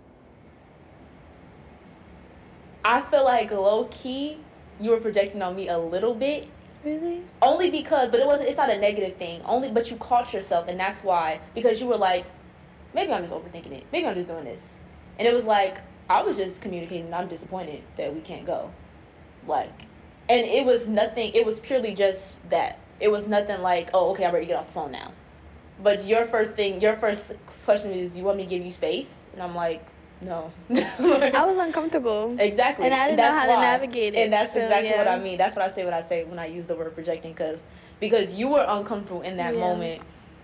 I feel like low-key, you were projecting on me a little bit. Really? Only because, but it's not a negative thing. But you caught yourself, and that's why. Because you were like, maybe I'm just overthinking it. Maybe I'm just doing this. And it was like, I was just communicating, and I'm disappointed that we can't go. Like, and it was nothing, it was purely just that. It was nothing like, oh, okay, I'm ready to get off the phone now. But your first question is, you want me to give you space? And I'm like, no. I was uncomfortable. Exactly. And I didn't know how to navigate it. And that's exactly what I mean. That's what I say when I use the word projecting. Because you were uncomfortable in that moment.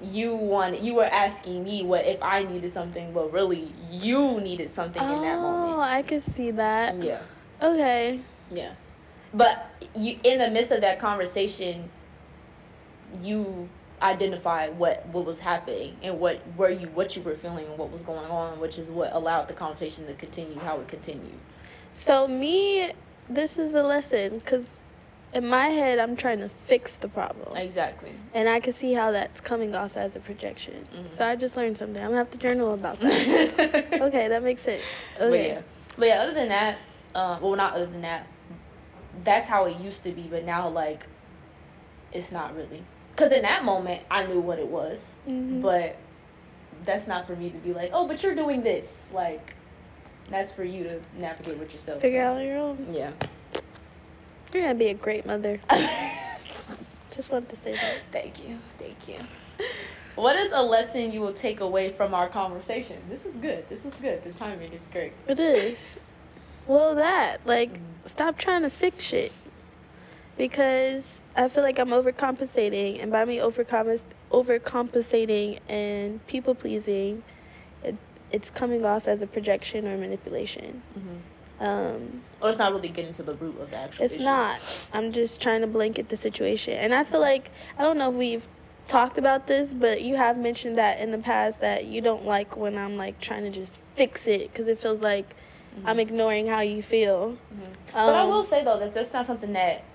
you were asking me what if I needed something, but really you needed something in that moment. Oh, I could see that. Yeah. Okay. Yeah. But you, in the midst of that conversation, you identified what was happening and what you were feeling and what was going on, which is what allowed the conversation to continue how it continued. So this is a lesson, because in my head, I'm trying to fix the problem. Exactly. And I can see how that's coming off as a projection. Mm-hmm. So I just learned something. I'm going to have to journal about that. Okay, that makes sense. Okay. But yeah, other than that, well, not other than that, that's how it used to be, but now, like, it's not really. Because in that moment, I knew what it was. Mm-hmm. But that's not for me to be like, oh, but you're doing this. Like, that's for you to navigate with yourself. Figure out on your own. Yeah. You're going to be a great mother. Just wanted to say that. Thank you. What is a lesson you will take away from our conversation? This is good. The timing is great. It is. Well, stop trying to fix shit. Because I feel like I'm overcompensating. And by me overcompensating and people-pleasing, it's coming off as a projection or manipulation. Mm-hmm. Or it's not really getting to the root of the actual issue. It's not. I'm just trying to blanket the situation. And I feel like, I don't know if we've talked about this, but you have mentioned that in the past that you don't like when I'm, like, trying to just fix it, because it feels like mm-hmm. I'm ignoring how you feel. Mm-hmm. But I will say, though, that's not something that...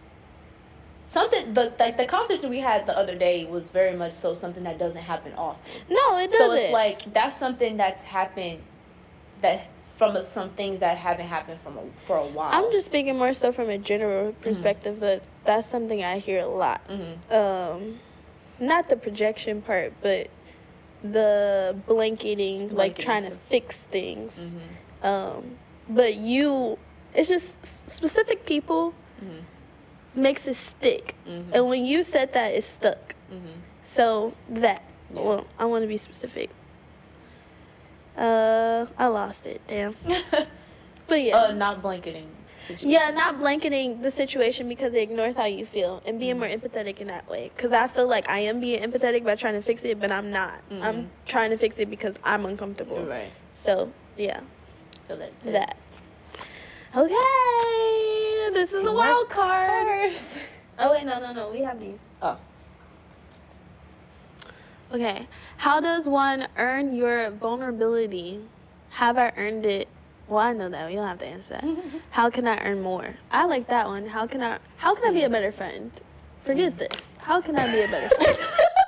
the conversation we had the other day was very much so something that doesn't happen often. No, it doesn't. So it's like, that's something that's happened from some things that haven't happened for a while. I'm just speaking more so from a general perspective, mm-hmm. that's something I hear a lot. Mm-hmm. Not the projection part, but the blanketing, like trying to fix things. Mm-hmm. But it's just specific people mm-hmm. makes it stick. Mm-hmm. And when you said that, it stuck. Mm-hmm. So well, I want to be specific. I lost it. Damn. But yeah. Not blanketing situation. Yeah, not blanketing the situation because it ignores how you feel and being more empathetic in that way. Because I feel like I am being empathetic by trying to fix it, but I'm not. Mm-hmm. I'm trying to fix it because I'm uncomfortable. Right. So, yeah. Feel that. Okay. This is a wild card. Oh, wait. No. We have these. Oh. Okay. How does one earn your vulnerability? Have I earned it? Well, I know that. You don't have to answer that. How can I earn more? I like that one. How can I be a better friend? Forget this. How can I be a better friend?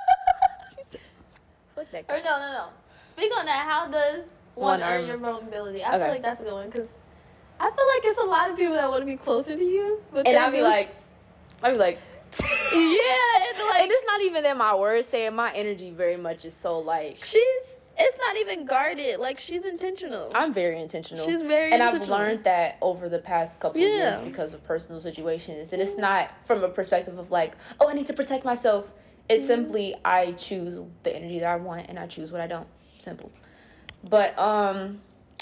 Fuck that. Or no. Speak on that. How does one earn your vulnerability? I feel like that's a good one because I feel like it's a lot of people that want to be closer to you. But and I'll be like. Yeah, it's like, and it's not even that my words saying my energy very much is so like it's not even guarded, like she's intentional. I'm very intentional. She's very and intentional. I've learned that over the past couple of years because of personal situations, and it's not from a perspective of like, oh, I need to protect myself. It's simply I choose the energy that I want and I choose what I don't. Simple. But I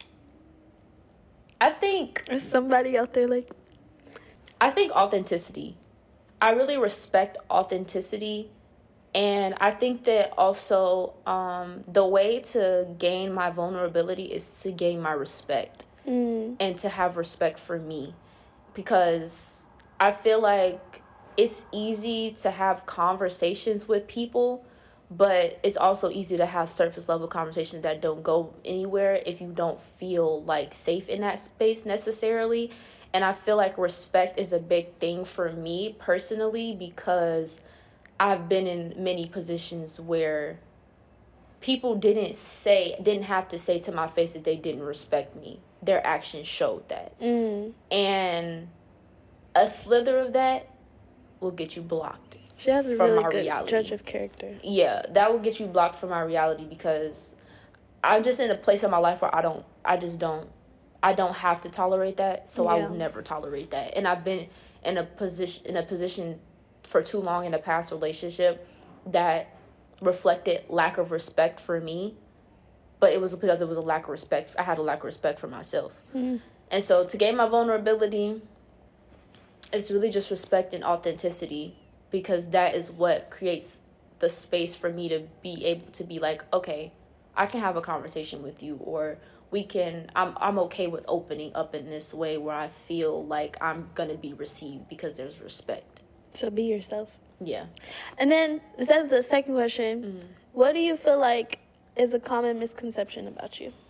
think there's somebody out there like I think authenticity. I really respect authenticity, and I think that also the way to gain my vulnerability is to gain my respect and to have respect for me, because I feel like it's easy to have conversations with people, but it's also easy to have surface level conversations that don't go anywhere if you don't feel like safe in that space necessarily. And I feel like respect is a big thing for me personally because I've been in many positions where people didn't have to say to my face that they didn't respect me. Their actions showed that. Mm. And a slither of that will get you blocked she has a from really my good reality. Judge of character. Yeah, that will get you blocked from my reality because I'm just in a place in my life where I don't have to tolerate that, so I will never tolerate that. And I've been in a position for too long in a past relationship that reflected lack of respect for me, but it was because it was a lack of respect. I had a lack of respect for myself. Mm. And so to gain my vulnerability, it's really just respect and authenticity, because that is what creates the space for me to be able to be like, okay, I can have a conversation with you, or I'm okay with opening up in this way where I feel like I'm gonna be received because there's respect. So be yourself. Yeah. And then the second question, what do you feel like is a common misconception about you?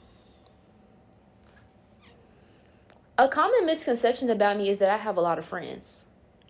A common misconception about me is that I have a lot of friends.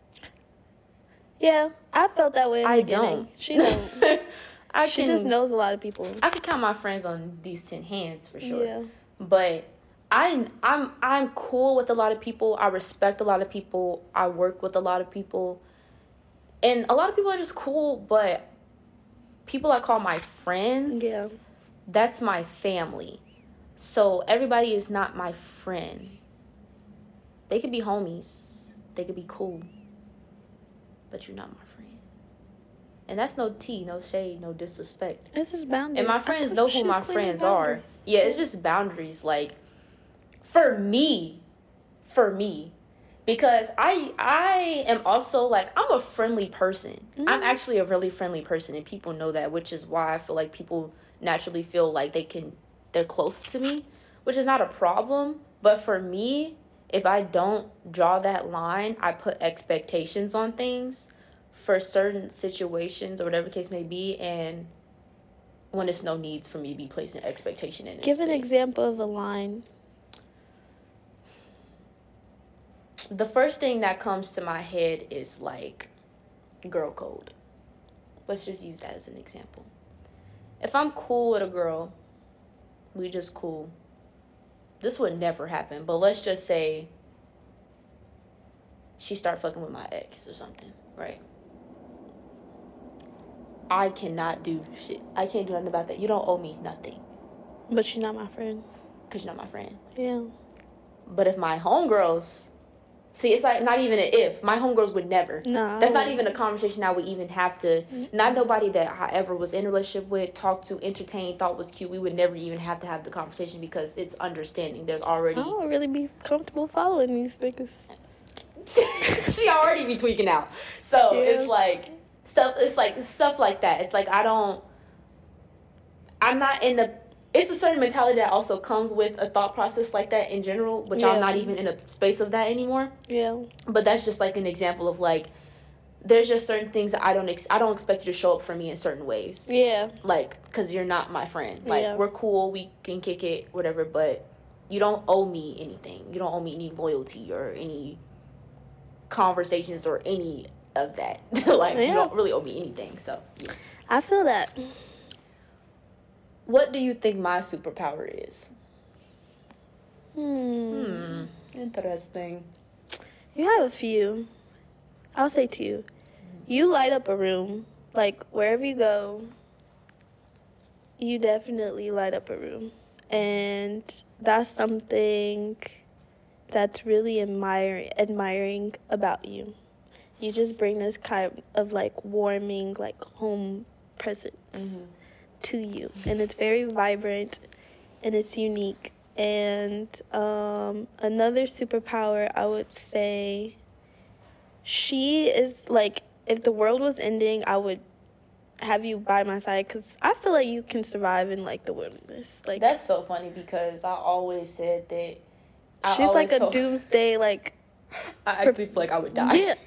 Yeah, I felt that way in the beginning. Don't. She don't. She just knows a lot of people. I could count my friends on these 10 hands for sure. Yeah. But I'm cool with a lot of people. I respect a lot of people. I work with a lot of people. And a lot of people are just cool, but people I call my friends, that's my family. So everybody is not my friend. They could be homies. They could be cool. But you're not my friend. And that's no tea, no shade, no disrespect. It's just boundaries. And my friends know who my friends are. Yeah, it's just boundaries. Like, for me. Because I am also, like, I'm a friendly person. I'm actually a really friendly person, and people know that, which is why I feel like people naturally feel like they're close to me, which is not a problem. But for me, if I don't draw that line, I put expectations on things for certain situations or whatever the case may be, and when there's no needs for me to be placing expectation in this Give space. an example of a line. The first thing that comes to my head is, like, girl code. Let's just use that as an example. If I'm cool with a girl, we just cool. This would never happen, but let's just say she start fucking with my ex or something, right? I cannot do shit. I can't do nothing about that. You don't owe me nothing. But you're not my friend. Because you're not my friend. Yeah. But if my homegirls... See, it's like not even an if. My homegirls would never. No. That's not even a conversation I would even have to... Not nobody that I ever was in a relationship with, talked to, entertained, thought was cute. We would never even have to have the conversation because it's understanding. There's already... I don't really be comfortable following these niggas. She already be tweaking out. So, it's like... Stuff like that. It's like I'm not in the... It's a certain mentality that also comes with a thought process like that in general, but y'all not even in a space of that anymore. Yeah. But that's just like an example of like, there's just certain things that I don't expect you to show up for me in certain ways. Yeah. Like, because you're not my friend. Like, we're cool, we can kick it, whatever, but you don't owe me anything. You don't owe me any loyalty or any conversations or any of that. Like, you don't really owe me anything, so, yeah. I feel that. What do you think my superpower is? Interesting. You have a few. I'll say 2. You light up a room. Like, wherever you go, you definitely light up a room. And that's something that's really admiring about you. You just bring this kind of, like, warming, like, home presence. To you, and it's very vibrant and it's unique. And another superpower, I would say, she is like, if the world was ending, I would have you by my side, because I feel like you can survive in like the wilderness. Like, that's so funny because I always said that she's like a doomsday, like, I actually feel like I would die. Yeah.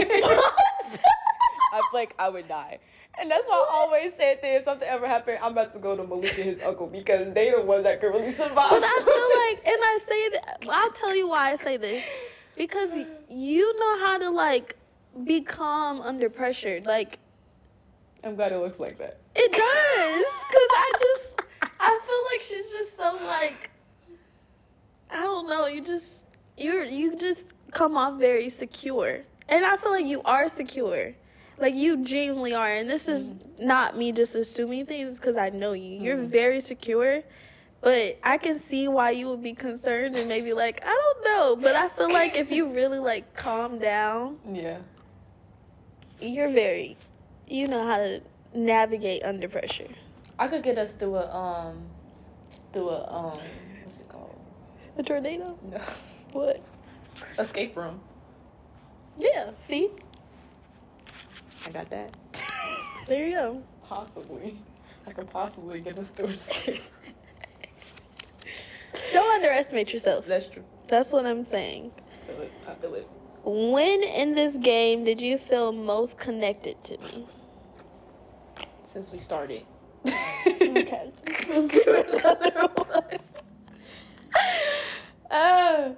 I feel like I would die. And that's why I always said that if something ever happened, I'm about to go to Malik and his uncle because they the ones that could really survive. But I feel like, and I say that, I'll tell you why I say this. Because you know how to, like, be calm under pressure. Like, I'm glad it looks like that. It does. Because I feel like she's just so, like, I don't know, you just come off very secure. And I feel like you are secure. Like, you genuinely are. And this is not me just assuming things because I know you. You're very secure. But I can see why you would be concerned and maybe like, I don't know. But I feel like if you really, like, calm down. Yeah. You're very, you know how to navigate under pressure. I could get us through a what's it called? A tornado? No. What? Escape room. Yeah, see? I got that. There you go. Possibly. I could possibly get us through a safe. Don't underestimate yourself. That's true. That's what I'm saying. I feel it. When in this game did you feel most connected to me? Since we started. Okay. Let's do another one. I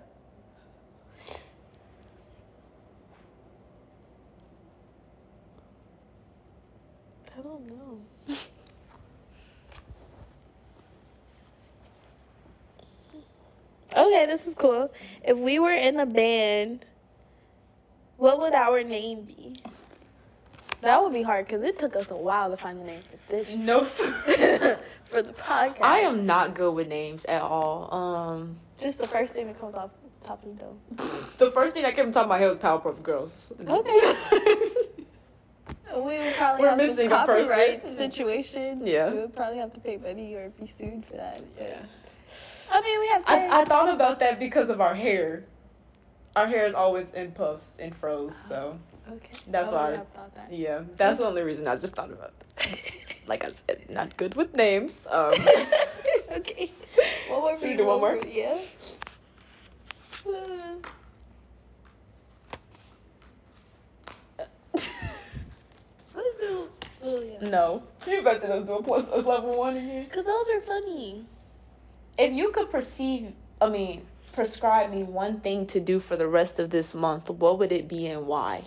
don't know. Okay, this is cool. If we were in a band, what would our name be? That would be hard because it took us a while to find a name for this. No. For the podcast. I am not good with names at all. Just the first thing that comes off the top of the dome. The first thing that came to top of my head was Powerpuff Girls. Okay. We would probably We're have missing some a person. copyright situation. Yeah. We would probably have to pay money or be sued for that. Yeah. I mean, we have to. I thought about that because of our hair. Our hair is always in puffs and froze, so Okay. that's I why. would have thought that. Yeah, that's the only reason I just thought about that. Like I said, not good with names. Okay. What more? Should we do one more? Yeah. Let's do. Oh yeah. No. You better let's do a level 1 again. Cause those are funny. If you could prescribe me one thing to do for the rest of this month, what would it be and why?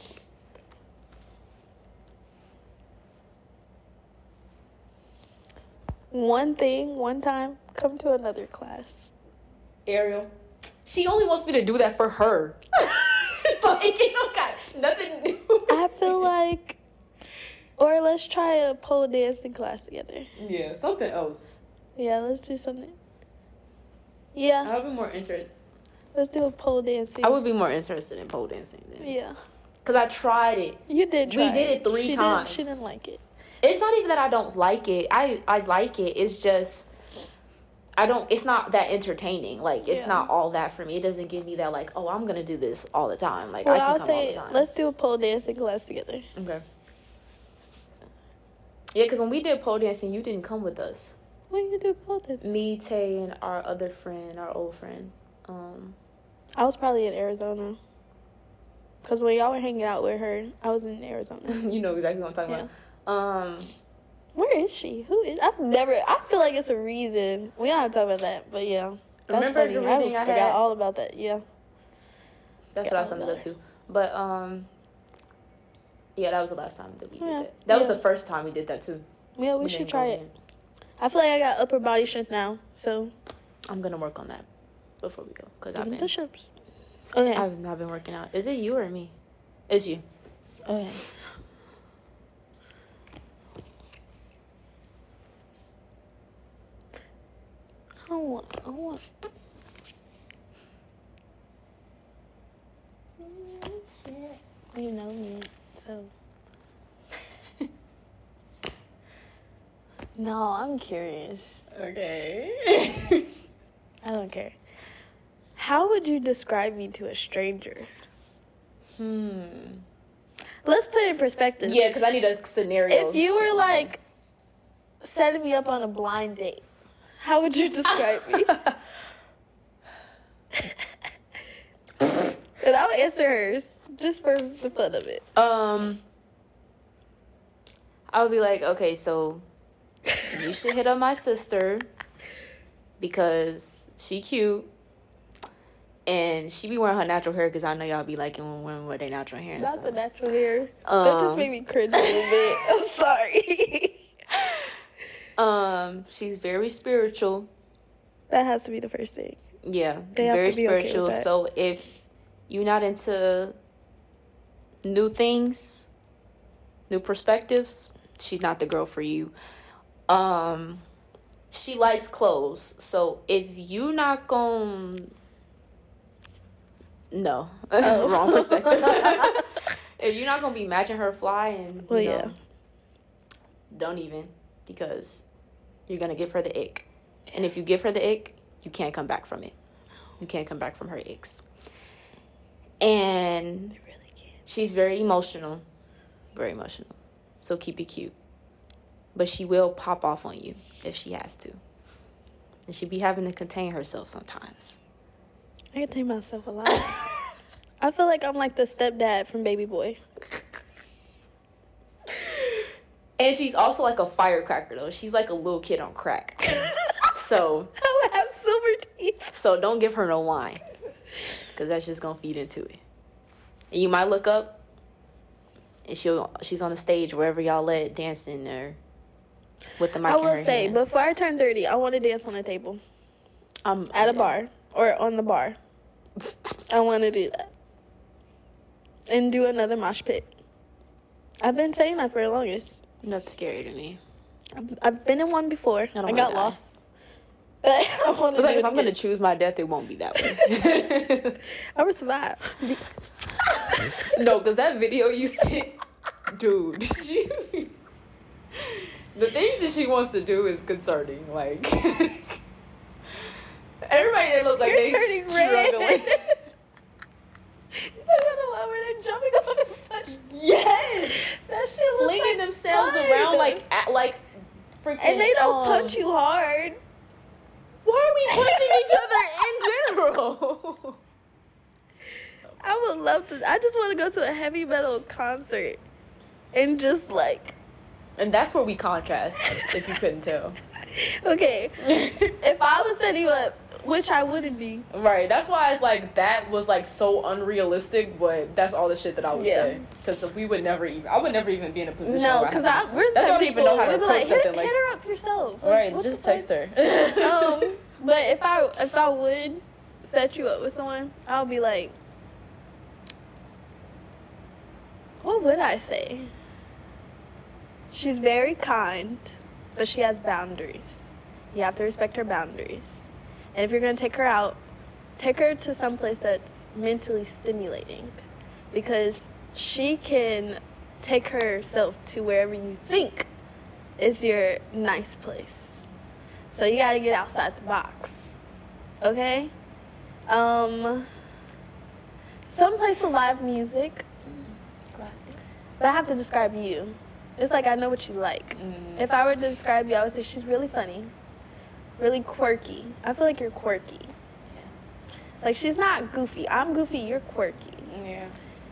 One thing, one time, come to another class. Ariel, she only wants me to do that for her. Like, it don't got nothing to do. I feel like, or let's try a pole dancing class together. Yeah, something else. Yeah, let's do something. Yeah, I would be more interested. let's do a pole dancing. I would be more interested in pole dancing then. Yeah, Because I tried it. you did. Try We did it 3 times. She didn't like it. It's not even that I don't like it. I like it. It's just it's not that entertaining. Like, it's Yeah. not all that for me. It doesn't give me that, like, oh, I'm going to do this all the time. Like, Well, I can I'll come all the say time. let's do a pole dancing class together. Okay. Yeah, because when we did pole dancing, you didn't come with us. What you do pole dancing? Me, Tay, and our other friend, our old friend. I was probably in Arizona. Cause when y'all were hanging out with her, I was in Arizona. You know exactly what I'm talking about. Where is she? Who is? I feel like it's a reason. We don't have to talk about that, but yeah. That's Remember funny. the reading I forgot had? all about that. Yeah. That's Yeah, what I summed it up to. But, yeah, that was the last time that we did Yeah. that. That was Yeah. the first time we did that, too. Yeah, we We should didn't try go it. again. I feel like I got upper body strength now, so I'm going to work on that before we go. Because give me push-ups. Okay. I've not been working out. Is it you or me? It's you. Okay. I want. You know me, so. No, I'm curious. Okay. I don't care. How would you describe me to a stranger? Let's put it in perspective. Yeah, because I need a scenario. If you were like setting me up on a blind date, how would you describe me? And I would answer hers just for the fun of it. I would be like, okay, so you should hit up my sister because she cute. And she be wearing her natural hair because I know y'all be liking when women wear their natural hair and Not stuff. the natural hair. That just made me cringe a little bit. I'm sorry. She's very spiritual. That has to be the first thing. Yeah, They have very to be okay with spiritual. that. So if you're not into new things, new perspectives, she's not the girl for you. She likes clothes. So if you not gonna... No. Oh. Wrong perspective. If you're not gonna be matching her fly and you know, don't even, because you're gonna give her the ick. And if you give her the ick, you can't come back from it. You can't come back from her icks. And You really can't. she's very emotional. Very emotional. So keep it cute. but she will pop off on you if she has to. And she be having to contain herself sometimes. I contain myself a lot. I feel like I'm like the stepdad from Baby Boy. And she's also like a firecracker, though. She's like a little kid on crack. So I would have silver teeth. So don't give her no wine, because that's just going to feed into it. And you might look up, and she's on the stage wherever y'all let dancing or with the mic in her hand. I will say, before I turn 30, I want to dance on a table. At a bar. Or on the bar. I want to do that. And do another mosh pit. I've been saying that for the longest. That's scary to me. I've been in one before. I got lost. But I want to it's like if I'm going to choose my death, it won't be that way. I would survive. No, because that video you sent, dude, the things that she wants to do is concerning. Like, everybody that look like they struggling. You talking about the one where they're jumping off and touching? Yes, that shit looks flinging like themselves fun. Around like freaking. And they don't punch you hard. Why are we punching each other in general? I would love to. I just want to go to a heavy metal concert and just like. And that's where we contrast, if you couldn't tell. Okay. If I was setting you up, which I wouldn't be. Right. That's why it's like that was like so unrealistic, but that's all the shit that I would say. Because we would never even. I would never even be in a position. No, because we're. That's why I don't even know how to approach like, something like. Hit her up yourself. Right. Just text her. But if I would set you up with someone, I'll be like, what would I say? She's very kind, but she has boundaries. You have to respect her boundaries. And if you're going to take her out, take her to some place that's mentally stimulating. Because she can take herself to wherever you think is your nice place. So you got to get outside the box. Okay? Some place with live music. But I have to describe you. It's like I know what you like. If I were to describe you, I would say she's really funny. Really quirky. I feel like you're quirky. Yeah. Like, she's not goofy. I'm goofy, you're quirky. Yeah.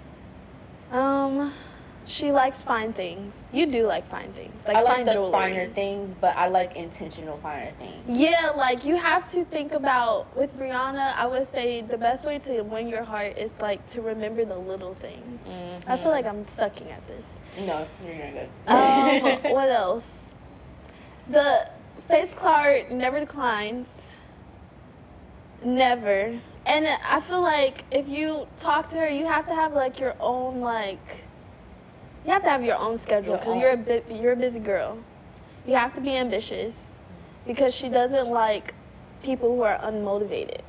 She likes fine things. You do like fine things. Like, I like the finer things, but I like intentional finer things. Yeah, like, you have to think about, with Brianna, I would say the best way to win your heart is, like, to remember the little things. Mm-hmm. I feel like I'm sucking at this. No, you're doing good. What else? The face card never declines. Never. And I feel like if you talk to her, you have to have, like, your own, like... You have to have your own schedule because you're a busy girl. You have to be ambitious because she doesn't like people who are unmotivated.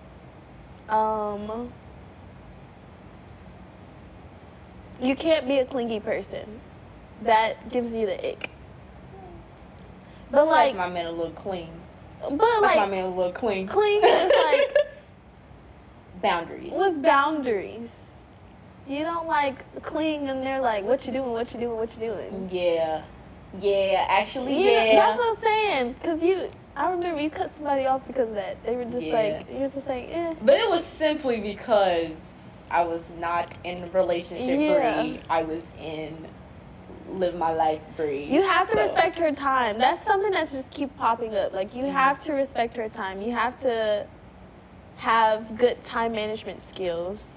You can't be a clingy person. That gives you the ick. But like my man a little cling. But like my man a little cling. Cling is like boundaries. With boundaries. You don't like cling and they're like, what you doing, what you doing, what you doing. Yeah. Yeah, actually, yeah. That's what I'm saying. Because I remember you cut somebody off because of that. They were just like, you're just like, eh. But it was simply because I was not in relationship Brie. I was in live my life Brie. You have to respect her time. That's something that's just keep popping up. Like, you have to respect her time. You have to have good time management skills.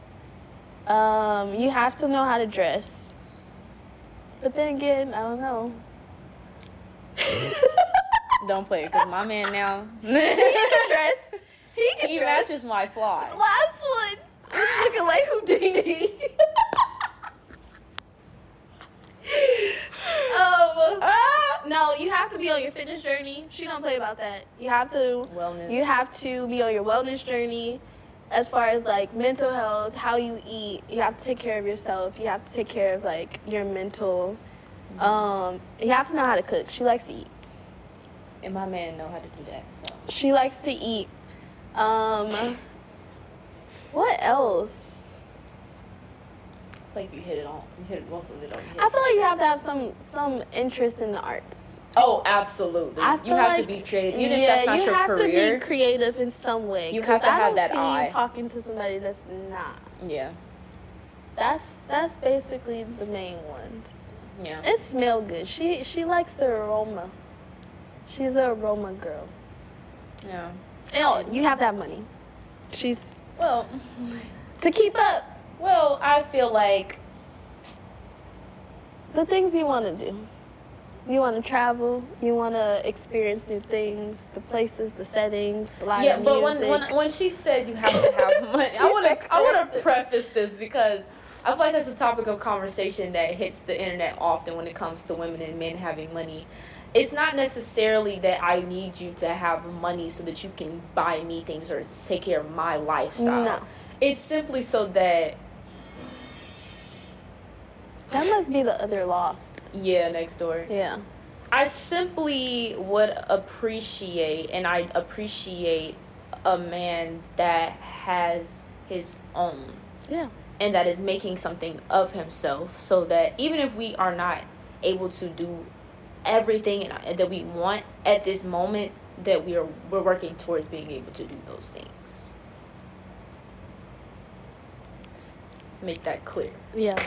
You have to know how to dress. But then again, I don't know. Don't play it, because my man now... He can dress. He matches my flaws. Last one. I'm looking like Houdini. No, you have to be on your fitness journey. She don't play about that. You have to... Wellness. You have to be on your wellness journey. As far as, like, mental health, how you eat, you have to take care of yourself. You have to take care of, like, your mental. You have to know how to cook. She likes to eat. And my man know how to do that, so. She likes to eat. What else? feel like you hit most of it on the head. I feel like you have to have some interest in the arts. Oh, absolutely. You have to be creative, even if that's not your career. You have to be creative in some way. You have to have that eye. I don't see you talking to somebody that's not. Yeah. That's basically the main ones. Yeah. It smells good. She likes the aroma. She's an aroma girl. Yeah. And you have to have money. Well, to keep up. Well, I feel like the things you want to do. You want to travel. You want to experience new things, the places, the settings, the live music. Yeah, but when she says you have to have money, I want to preface this because I feel like that's a topic of conversation that hits the internet often when it comes to women and men having money. It's not necessarily that I need you to have money so that you can buy me things or take care of my lifestyle. No. It's simply so that... That must be the other loft. Yeah, next door. Yeah. I simply would appreciate, and I appreciate a man that has his own. Yeah. And that is making something of himself, so that even if we are not able to do everything that we want at this moment, that we're working towards being able to do those things. Let's make that clear. Yeah.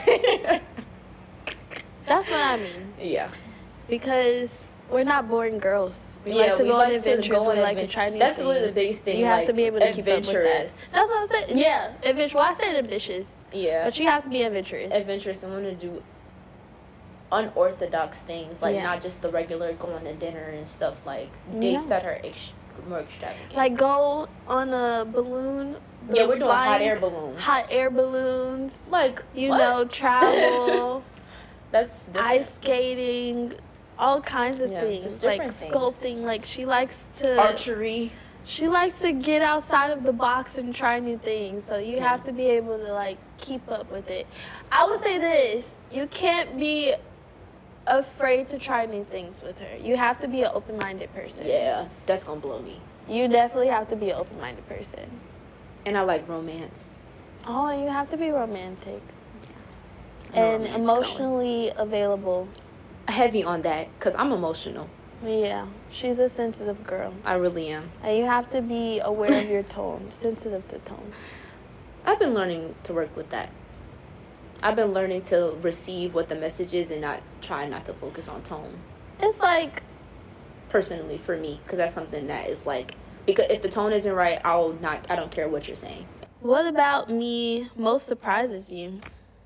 That's what I mean. Yeah. Because we're not boring girls. We like to go on adventures. We like to try new things. That's really the biggest thing. You have to be able to keep up with that. That's what I'm saying. Yeah. Adventurous. Well, I said ambitious. Yeah. But you have to be adventurous. Adventurous and want to do unorthodox things. Like, not just the regular going to dinner and stuff. Like, dates that are more extravagant. Like, go on a balloon. Yeah, we're doing hot air balloons. Hot air balloons. Like, you know, travel. That's different. Ice skating. All kinds of things. Just different like things. Sculpting. Like, she likes to... Archery. She likes to get outside of the box and try new things. So you have to be able to, like, keep up with it. I would say this. You can't be afraid to try new things with her. You have to be an open-minded person. Yeah, that's going to blow me. You definitely have to be an open-minded person. And I like romance. Oh, you have to be romantic. Yeah. And emotionally available. Heavy on that, because I'm emotional. Yeah, she's a sensitive girl. I really am. And you have to be aware of your tone, sensitive to tone. I've been learning to work with that. I've been learning to receive what the message is and not to focus on tone. It's like... Personally, for me, because that's something that is like... Because if the tone isn't right, I don't care what you're saying. What about me most surprises you?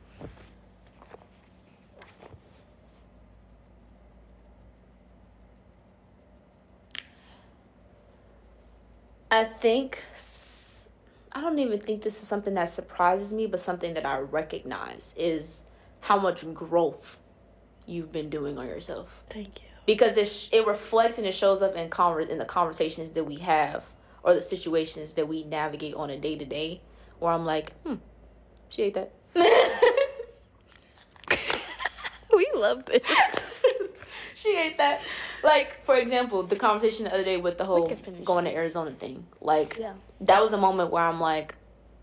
I don't even think this is something that surprises me, but something that I recognize is how much growth you've been doing on yourself. Thank you. Because it reflects and it shows up in the conversations that we have or the situations that we navigate on a day-to-day, where I'm like, she ate that. We love this. She ate that. Like, for example, the conversation the other day with the whole going to Arizona thing. Like, that was a moment where I'm like,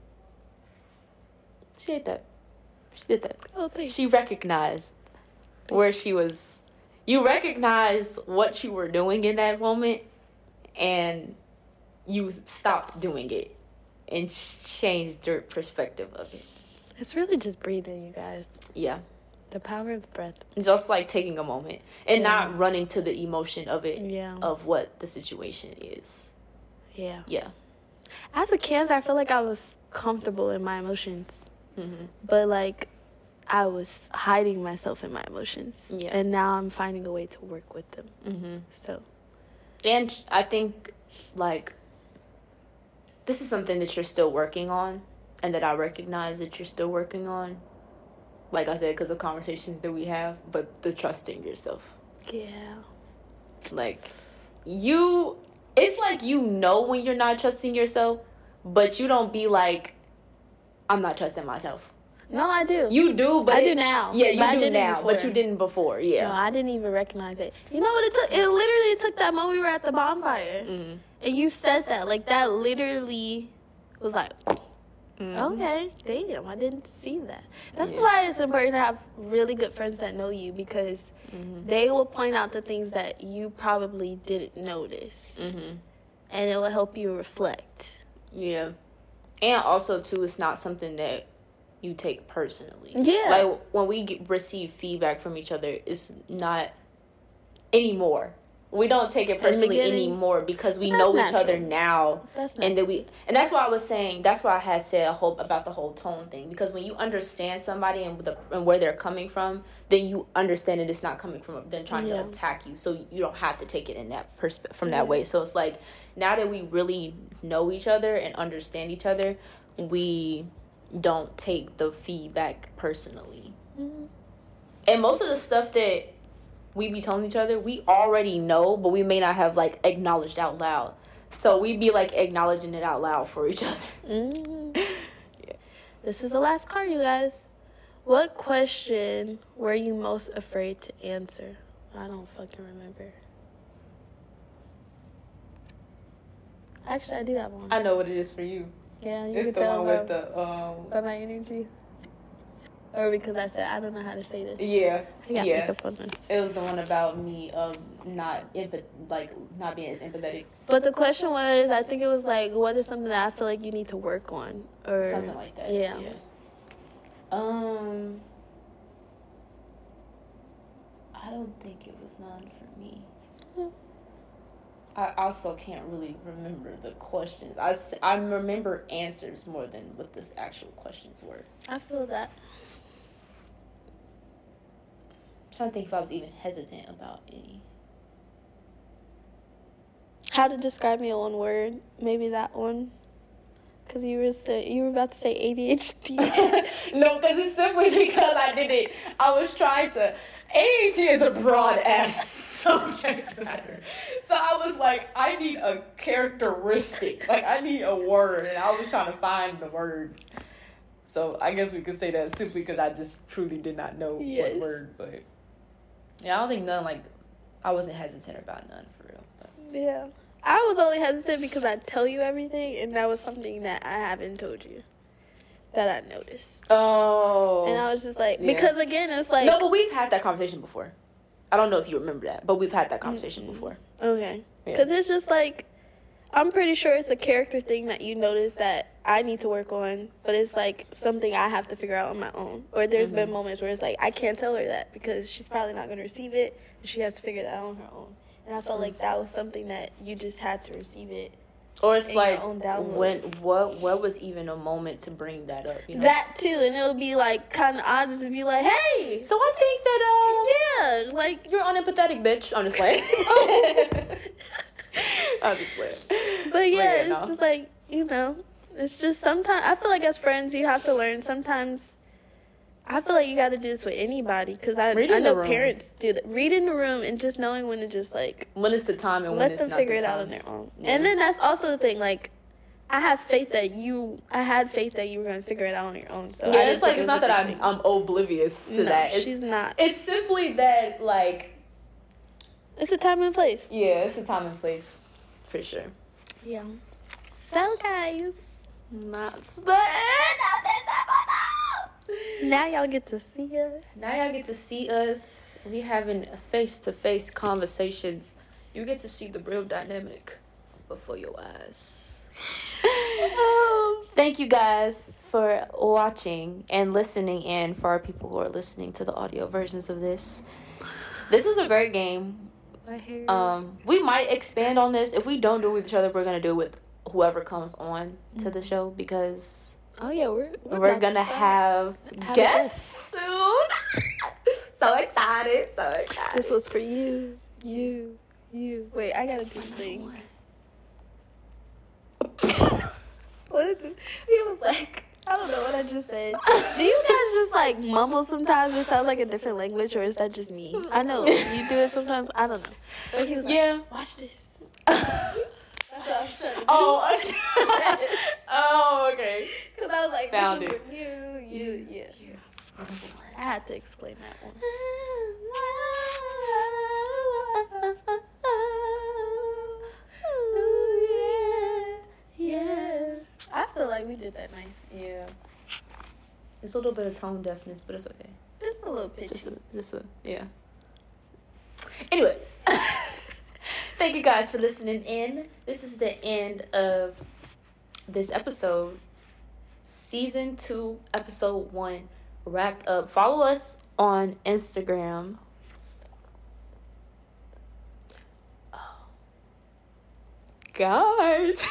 she ate that. She did that. Oh, thanks. She recognized where she was. You recognize what you were doing in that moment, and you stopped doing it and changed your perspective of it. It's really just breathing, you guys. Yeah. The power of the breath. Just like taking a moment and not running to the emotion of it, of what the situation is. Yeah. Yeah. As a Cancer, I feel like I was comfortable in my emotions. Mm-hmm. But, like, I was hiding myself in my emotions. Yeah. And now I'm finding a way to work with them. Mm-hmm. So. And I think, like, this is something that you're still working on and that I recognize that you're still working on. Like I said, because of conversations that we have, but the trusting yourself. Yeah. Like, it's like you know when you're not trusting yourself, but you don't be like, I'm not trusting myself. No, I do. You do, but... I do now. Yeah, you do now, but you didn't before, yeah. No, I didn't even recognize it. You know what it took? It literally took that moment we were at the bonfire. Mm-hmm. And you said that. Like, that literally was like... Okay, damn, I didn't see that. That's why it's important to have really good friends that know you, because they will point out the things that you probably didn't notice. And it will help you reflect. Yeah. And also, too, it's not something that you take personally. Yeah. Like, when we receive feedback from each other, it's not anymore. We don't take it personally anymore because we know each other now. And that's why I was saying, that's why I had said about the whole tone thing. Because when you understand somebody and where they're coming from, then you understand that it's not coming from them trying to attack you. So you don't have to take it in that from that way. So it's like, now that we really know each other and understand each other, we don't take the feedback personally. And most of the stuff that we be telling each other, we already know, but we may not have, like, acknowledged out loud. So we be, like, acknowledging it out loud for each other. Yeah. This is the last card, you guys. What question were you most afraid to answer? I don't fucking remember. Actually, I do have one. I know what it is for you. Yeah, you it's can the tell one with by my energy. Or because I said, I don't know how to say this. Yeah. I got makeup on this. It was the one about me not being as empathetic. But the question was, I think it was like, what is something that I feel like you need to work on? Or something like that. Yeah. I don't think it was none for me. I also can't really remember the questions. I remember answers more than what the actual questions were. I feel that. I'm trying to think if I was even hesitant about any. How to describe me in one word? Maybe that one. Because you were about to say ADHD. No, because it's simply because I was trying to. ADHD is a broad ass subject matter. So I was like, I need a characteristic. Like, I need a word. And I was trying to find the word. So I guess we could say that simply because I just truly did not know what word. But yeah, I don't think none, like, I wasn't hesitant about none for real. But. Yeah. I was only hesitant because I tell you everything, and that was something that I haven't told you that I noticed. Oh. And I was just like, because again, it's like... No, but we've had that conversation before. I don't know if you remember that, but we've had that conversation before. Okay. Because it's just like, I'm pretty sure it's a character thing that you notice that I need to work on, but it's like something I have to figure out on my own. Or there's been moments where it's like, I can't tell her that because she's probably not going to receive it, and she has to figure that out on her own. And I felt like that was something that you just had to receive it. Or it's like, what was even a moment to bring that up? You know? That too, and it would be like kind of odd to be like, hey! So I think that, yeah, like... You're unempathetic, bitch, honestly. I'm just like... But yeah, it's just like, you know, it's just sometimes... I feel like as friends, you have to learn sometimes... I feel like you got to do this with anybody because I know parents do that. Read in the room and just knowing when to just like... When it's the time and when it's not the time. Let them figure it out on their own. Yeah. And then that's also the thing, like, I had faith that you were going to figure it out on your own. So yeah, it's like, it's not that I'm oblivious to that. She's not. It's simply that, like... It's a time and place. Yeah, it's a time and place. For sure. Yeah. So, guys. That's the end of this episode! Now y'all get to see us. Now y'all get to see us. We having face-to-face conversations. You get to see the real dynamic before your eyes. Thank you guys for watching and listening in. For our people who are listening to the audio versions of this, this was a great game. We might expand on this. If we don't do it with each other, we're gonna do it with whoever comes on to the show because we're gonna have guests soon. So excited. This was for you. Wait, I gotta do the thing. What is it? He was like, I don't know what I just said. Do you guys just like mumble sometimes? It sounds like a different language, or is that just me? I know you do it sometimes. I don't know. But he was like, watch this. Oh, okay. Because I was like, found it. You. I had to explain that one. Yeah. I feel like we did that nice. Yeah. It's a little bit of tone deafness, but it's okay. Just a little pitchy. Yeah. Anyways. Thank you guys for listening in. This is the end of this episode. Season 2, episode 1 wrapped up. Follow us on Instagram. Guys.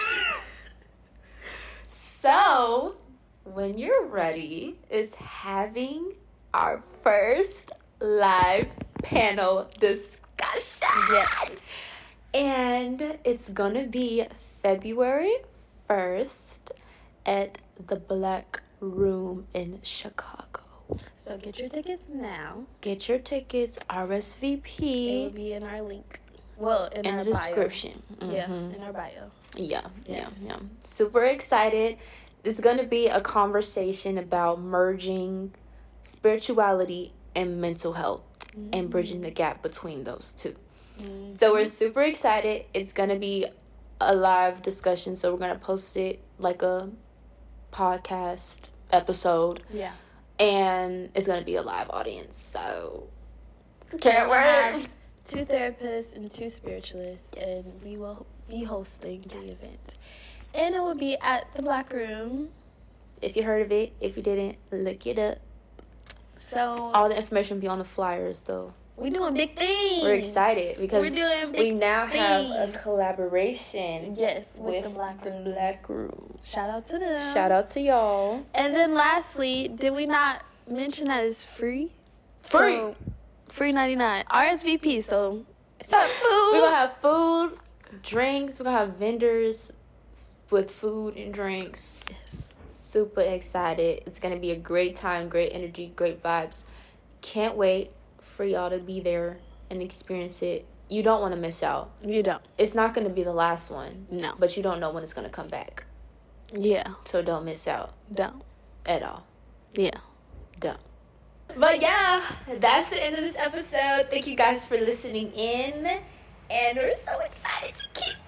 So, when you're ready, is having our first live panel discussion. Yes. And it's gonna be February 1st at the Black Room in Chicago. So get your tickets now. Get your tickets, RSVP. It will be in our link. Well, in the our description. Bio. Yeah, in our bio. Yeah. Yes. Super excited. It's going to be a conversation about merging spirituality and mental health and bridging the gap between those two. Mm-hmm. So we're super excited. It's going to be a live discussion. So we're going to post it like a podcast episode. Yeah. And it's going to be a live audience. So can't wait. 2 therapists and 2 spiritualists. Yes. And we will be hosting the event. And it will be at the Black Room. If you heard of it, if you didn't, look it up. So all the information will be on the flyers, though. We're doing big things. We're excited because we now have a collaboration. Yes, with the Black Room. Black Room. Shout out to them. Shout out to y'all. And then lastly, did we not mention that it's free? Free. So, free 99. RSVP. So we're gonna have food, drinks. We're gonna have vendors with food and drinks. Yes. Super excited. It's gonna be a great time, great energy, great vibes. Can't wait for y'all to be there and experience it. You don't want to miss out. You don't. It's not going to be the last one. No. But you don't know when it's going to come back. Yeah. So don't miss out. Don't. At all. Yeah. Don't. But yeah, that's the end of this episode. Thank you guys for listening in. And we're so excited to keep